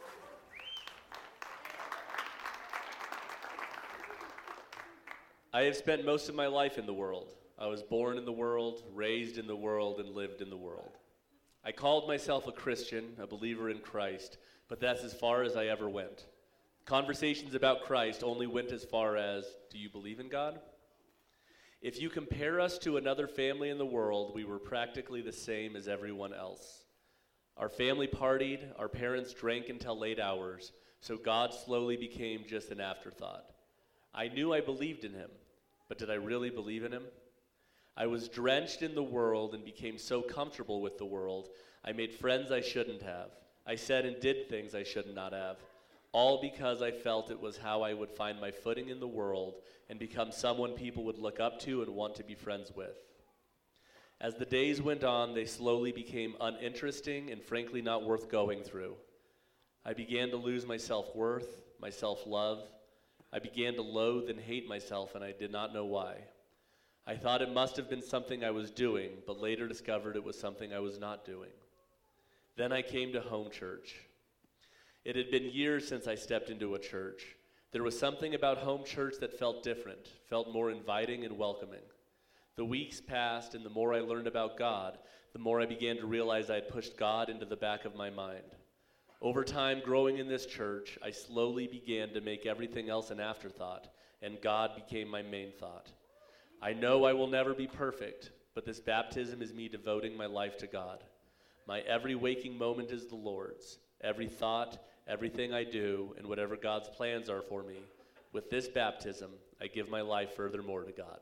I have spent most of my life in the world. I was born in the world, raised in the world, and lived in the world. I called myself a Christian, a believer in Christ, but that's as far as I ever went. Conversations about Christ only went as far as, do you believe in God? If you compare us to another family in the world, we were practically the same as everyone else. Our family partied, our parents drank until late hours, so God slowly became just an afterthought. I knew I believed in him, but did I really believe in him? I was drenched in the world and became so comfortable with the world, I made friends I shouldn't have. I said and did things I should not have, all because I felt it was how I would find my footing in the world and become someone people would look up to and want to be friends with. As the days went on, they slowly became uninteresting and frankly not worth going through. I began to lose my self-worth, my self-love. I began to loathe and hate myself, and I did not know why. I thought it must have been something I was doing, but later discovered it was something I was not doing. Then I came to home church. It had been years since I stepped into a church. There was something about home church that felt different, felt more inviting and welcoming. The weeks passed, and the more I learned about God, the more I began to realize I had pushed God into the back of my mind. Over time, growing in this church, I slowly began to make everything else an afterthought, and God became my main thought. I know I will never be perfect, but this baptism is me devoting my life to God. My every waking moment is the Lord's. Every thought, everything I do, and whatever God's plans are for me. With this baptism, I give my life furthermore to God.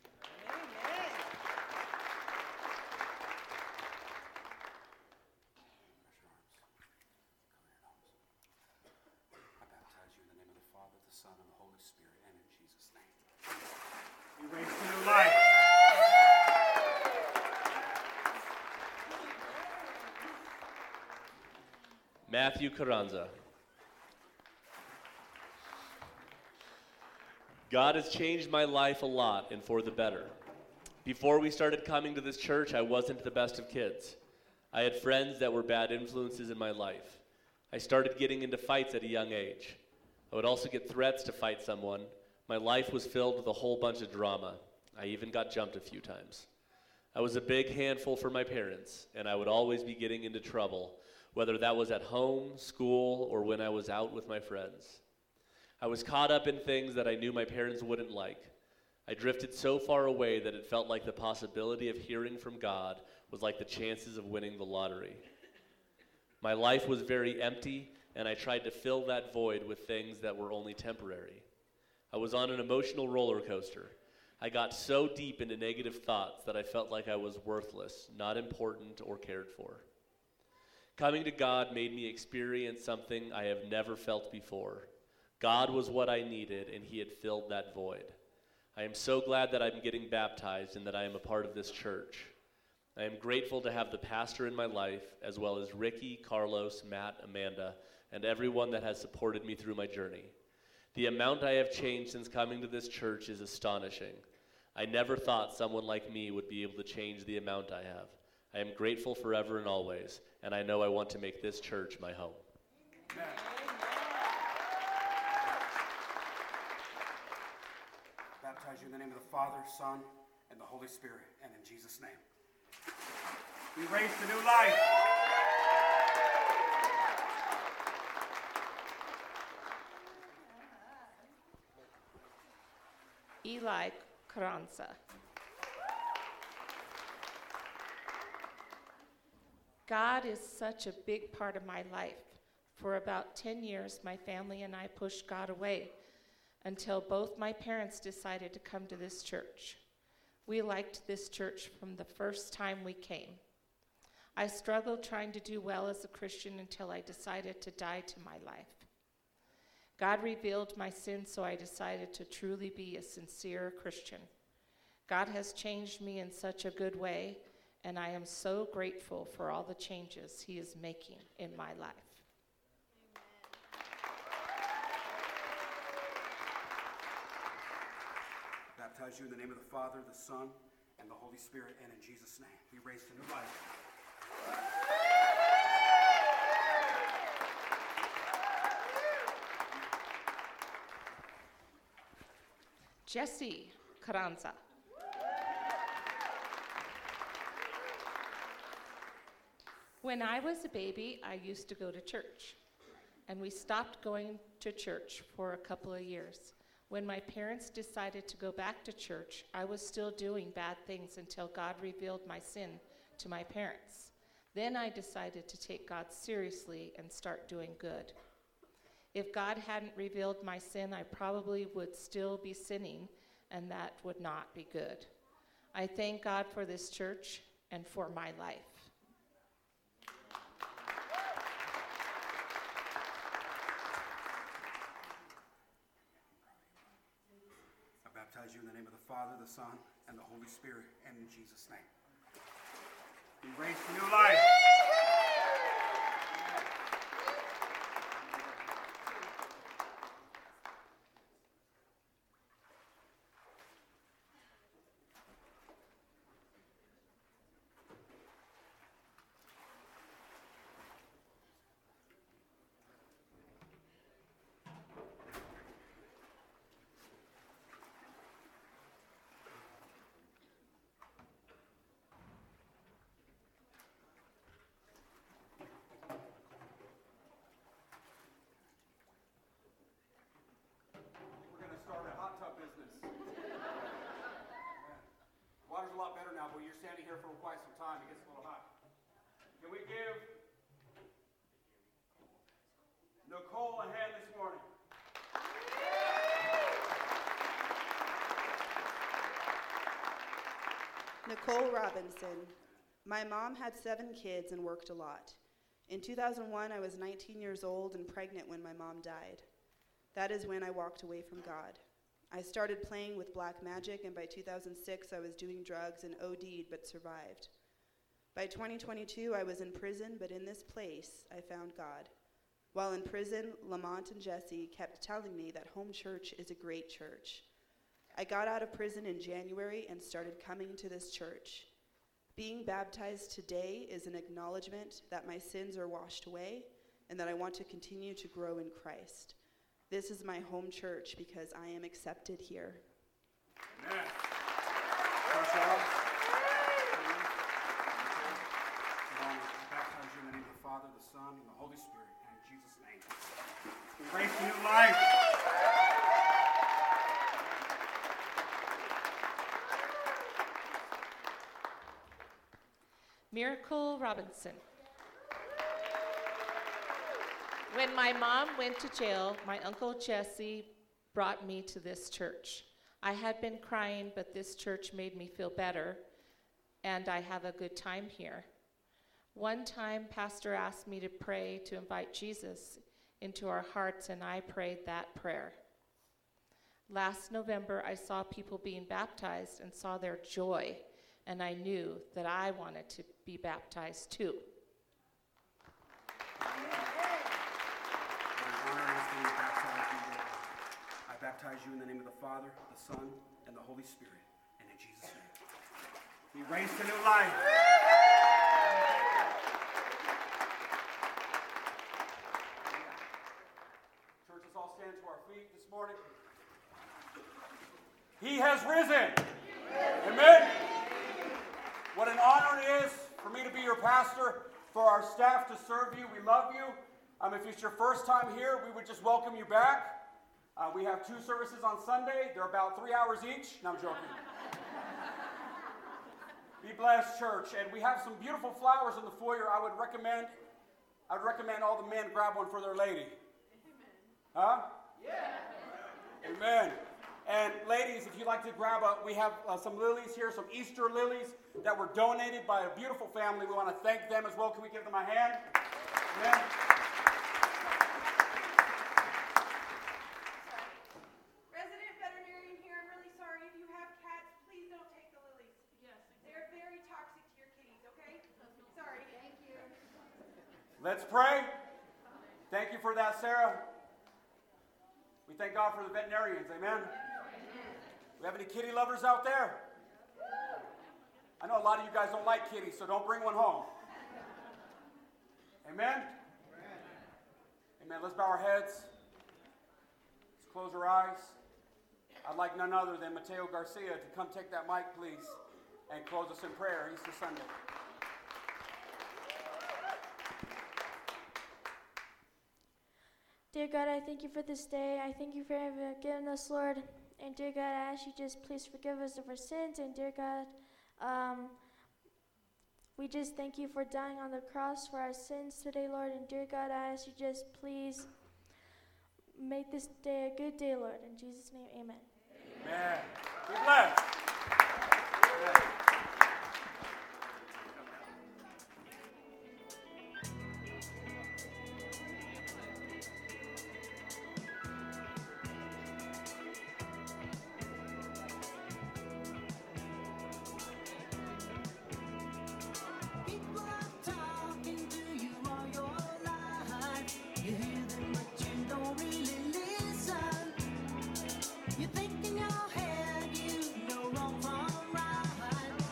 Matthew Carranza. God has changed my life a lot and for the better. Before we started coming to this church, I wasn't the best of kids. I had friends that were bad influences in my life. I started getting into fights at a young age. I would also get threats to fight someone. My life was filled with a whole bunch of drama. I even got jumped a few times. I was a big handful for my parents, and I would always be getting into trouble, whether that was at home, school, or when I was out with my friends. I was caught up in things that I knew my parents wouldn't like. I drifted so far away that it felt like the possibility of hearing from God was like the chances of winning the lottery. My life was very empty, and I tried to fill that void with things that were only temporary. I was on an emotional roller coaster. I got so deep into negative thoughts that I felt like I was worthless, not important, or cared for. Coming to God made me experience something I have never felt before. God was what I needed, and he had filled that void. I am so glad that I'm getting baptized and that I am a part of this church. I am grateful to have the pastor in my life, as well as Ricky, Carlos, Matt, Amanda, and everyone that has supported me through my journey. The amount I have changed since coming to this church is astonishing. I never thought someone like me would be able to change the amount I have. I am grateful forever and always, and I know I want to make this church my home. Amen. Baptize you in the name of the Father, Son, and the Holy Spirit, and in Jesus' name. Be raised to new life. Eli Carranza. God is such a big part of my life. For about ten years, my family and I pushed God away until both my parents decided to come to this church. We liked this church from the first time we came. I struggled trying to do well as a Christian until I decided to die to my life. God revealed my sins, so I decided to truly be a sincere Christian. God has changed me in such a good way, and I am so grateful for all the changes he is making in my life. Baptize you in the name of the Father, the Son, and the Holy Spirit, and in Jesus' name. Be raised to new life. Jesse Carranza. When I was a baby, I used to go to church, and we stopped going to church for a couple of years. When my parents decided to go back to church, I was still doing bad things until God revealed my sin to my parents. Then I decided to take God seriously and start doing good. If God hadn't revealed my sin, I probably would still be sinning, and that would not be good. I thank God for this church and for my life. I baptize you in the name of the Father, the Son, and the Holy Spirit, and in Jesus' name. Be raised to new life. Water's a lot better now, but you're standing here for quite some time. It gets a little hot. Can we give Nicole a hand this morning. Nicole Robinson. My mom had seven kids and worked a lot. In two thousand one, I was nineteen years old and pregnant when my mom died. That is when I walked away from God. I started playing with black magic, and by two thousand six, I was doing drugs and O D'd but survived. By twenty twenty-two, I was in prison, but in this place, I found God. While in prison, Lamont and Jesse kept telling me that Home Church is a great church. I got out of prison in January and started coming to this church. Being baptized today is an acknowledgement that my sins are washed away and that I want to continue to grow in Christ. This is my home church because I am accepted here. Amen. Baptize you in the name of the Father, the Son, and the Holy Spirit, and in Jesus' name. Embrace new life. Miracle Robinson. When my mom went to jail, my Uncle Jesse brought me to this church. I had been crying, but this church made me feel better, and I have a good time here. One time, Pastor asked me to pray to invite Jesus into our hearts, and I prayed that prayer. Last November, I saw people being baptized and saw their joy, and I knew that I wanted to be baptized too. I baptize you in the name of the Father, the Son, and the Holy Spirit, and in Jesus' name. Be raised to new life. Church, let's all stand to our feet this morning. He has risen. Amen. What an honor it is for me to be your pastor, for our staff to serve you. We love you. Um, if it's your first time here, we would just welcome you back. Uh, we have two services on Sunday. They're about three hours each. No, I'm joking. Be blessed, church. And we have some beautiful flowers in the foyer. I would recommend, I would recommend all the men grab one for their lady. Huh? Yeah. Amen. And ladies, if you'd like to grab a, we have uh, some lilies here, some Easter lilies that were donated by a beautiful family. We want to thank them as well. Can we give them a hand? Amen. Resident veterinarian here. I'm really sorry. If you have cats, please don't take the lilies. Yes. They're very toxic to your kitties, okay? Sorry. Thank you. Let's pray. Thank you for that, Sarah. We thank God for the veterinarians. Amen. We have any kitty lovers out there? I know a lot of you guys don't like kitties, so don't bring one home. Amen? Amen. Let's bow our heads. Let's close our eyes. I'd like none other than Mateo Garcia to come take that mic, please, and close us in prayer Easter Sunday. Dear God, I thank you for this day. I thank you for giving us, Lord. And dear God, I ask you just please forgive us of our sins. And dear God, um, we just thank you for dying on the cross for our sins today, Lord. And dear God, I ask you just please make this day a good day, Lord. In Jesus' name, amen. Amen. Be blessed. Amen. You think in your head you know wrong from right.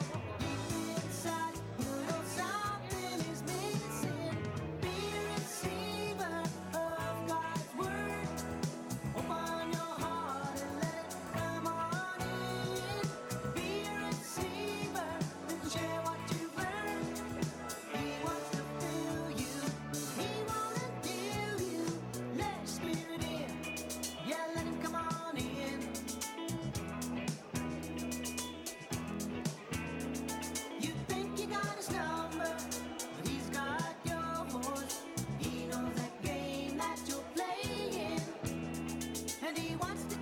Everybody wants to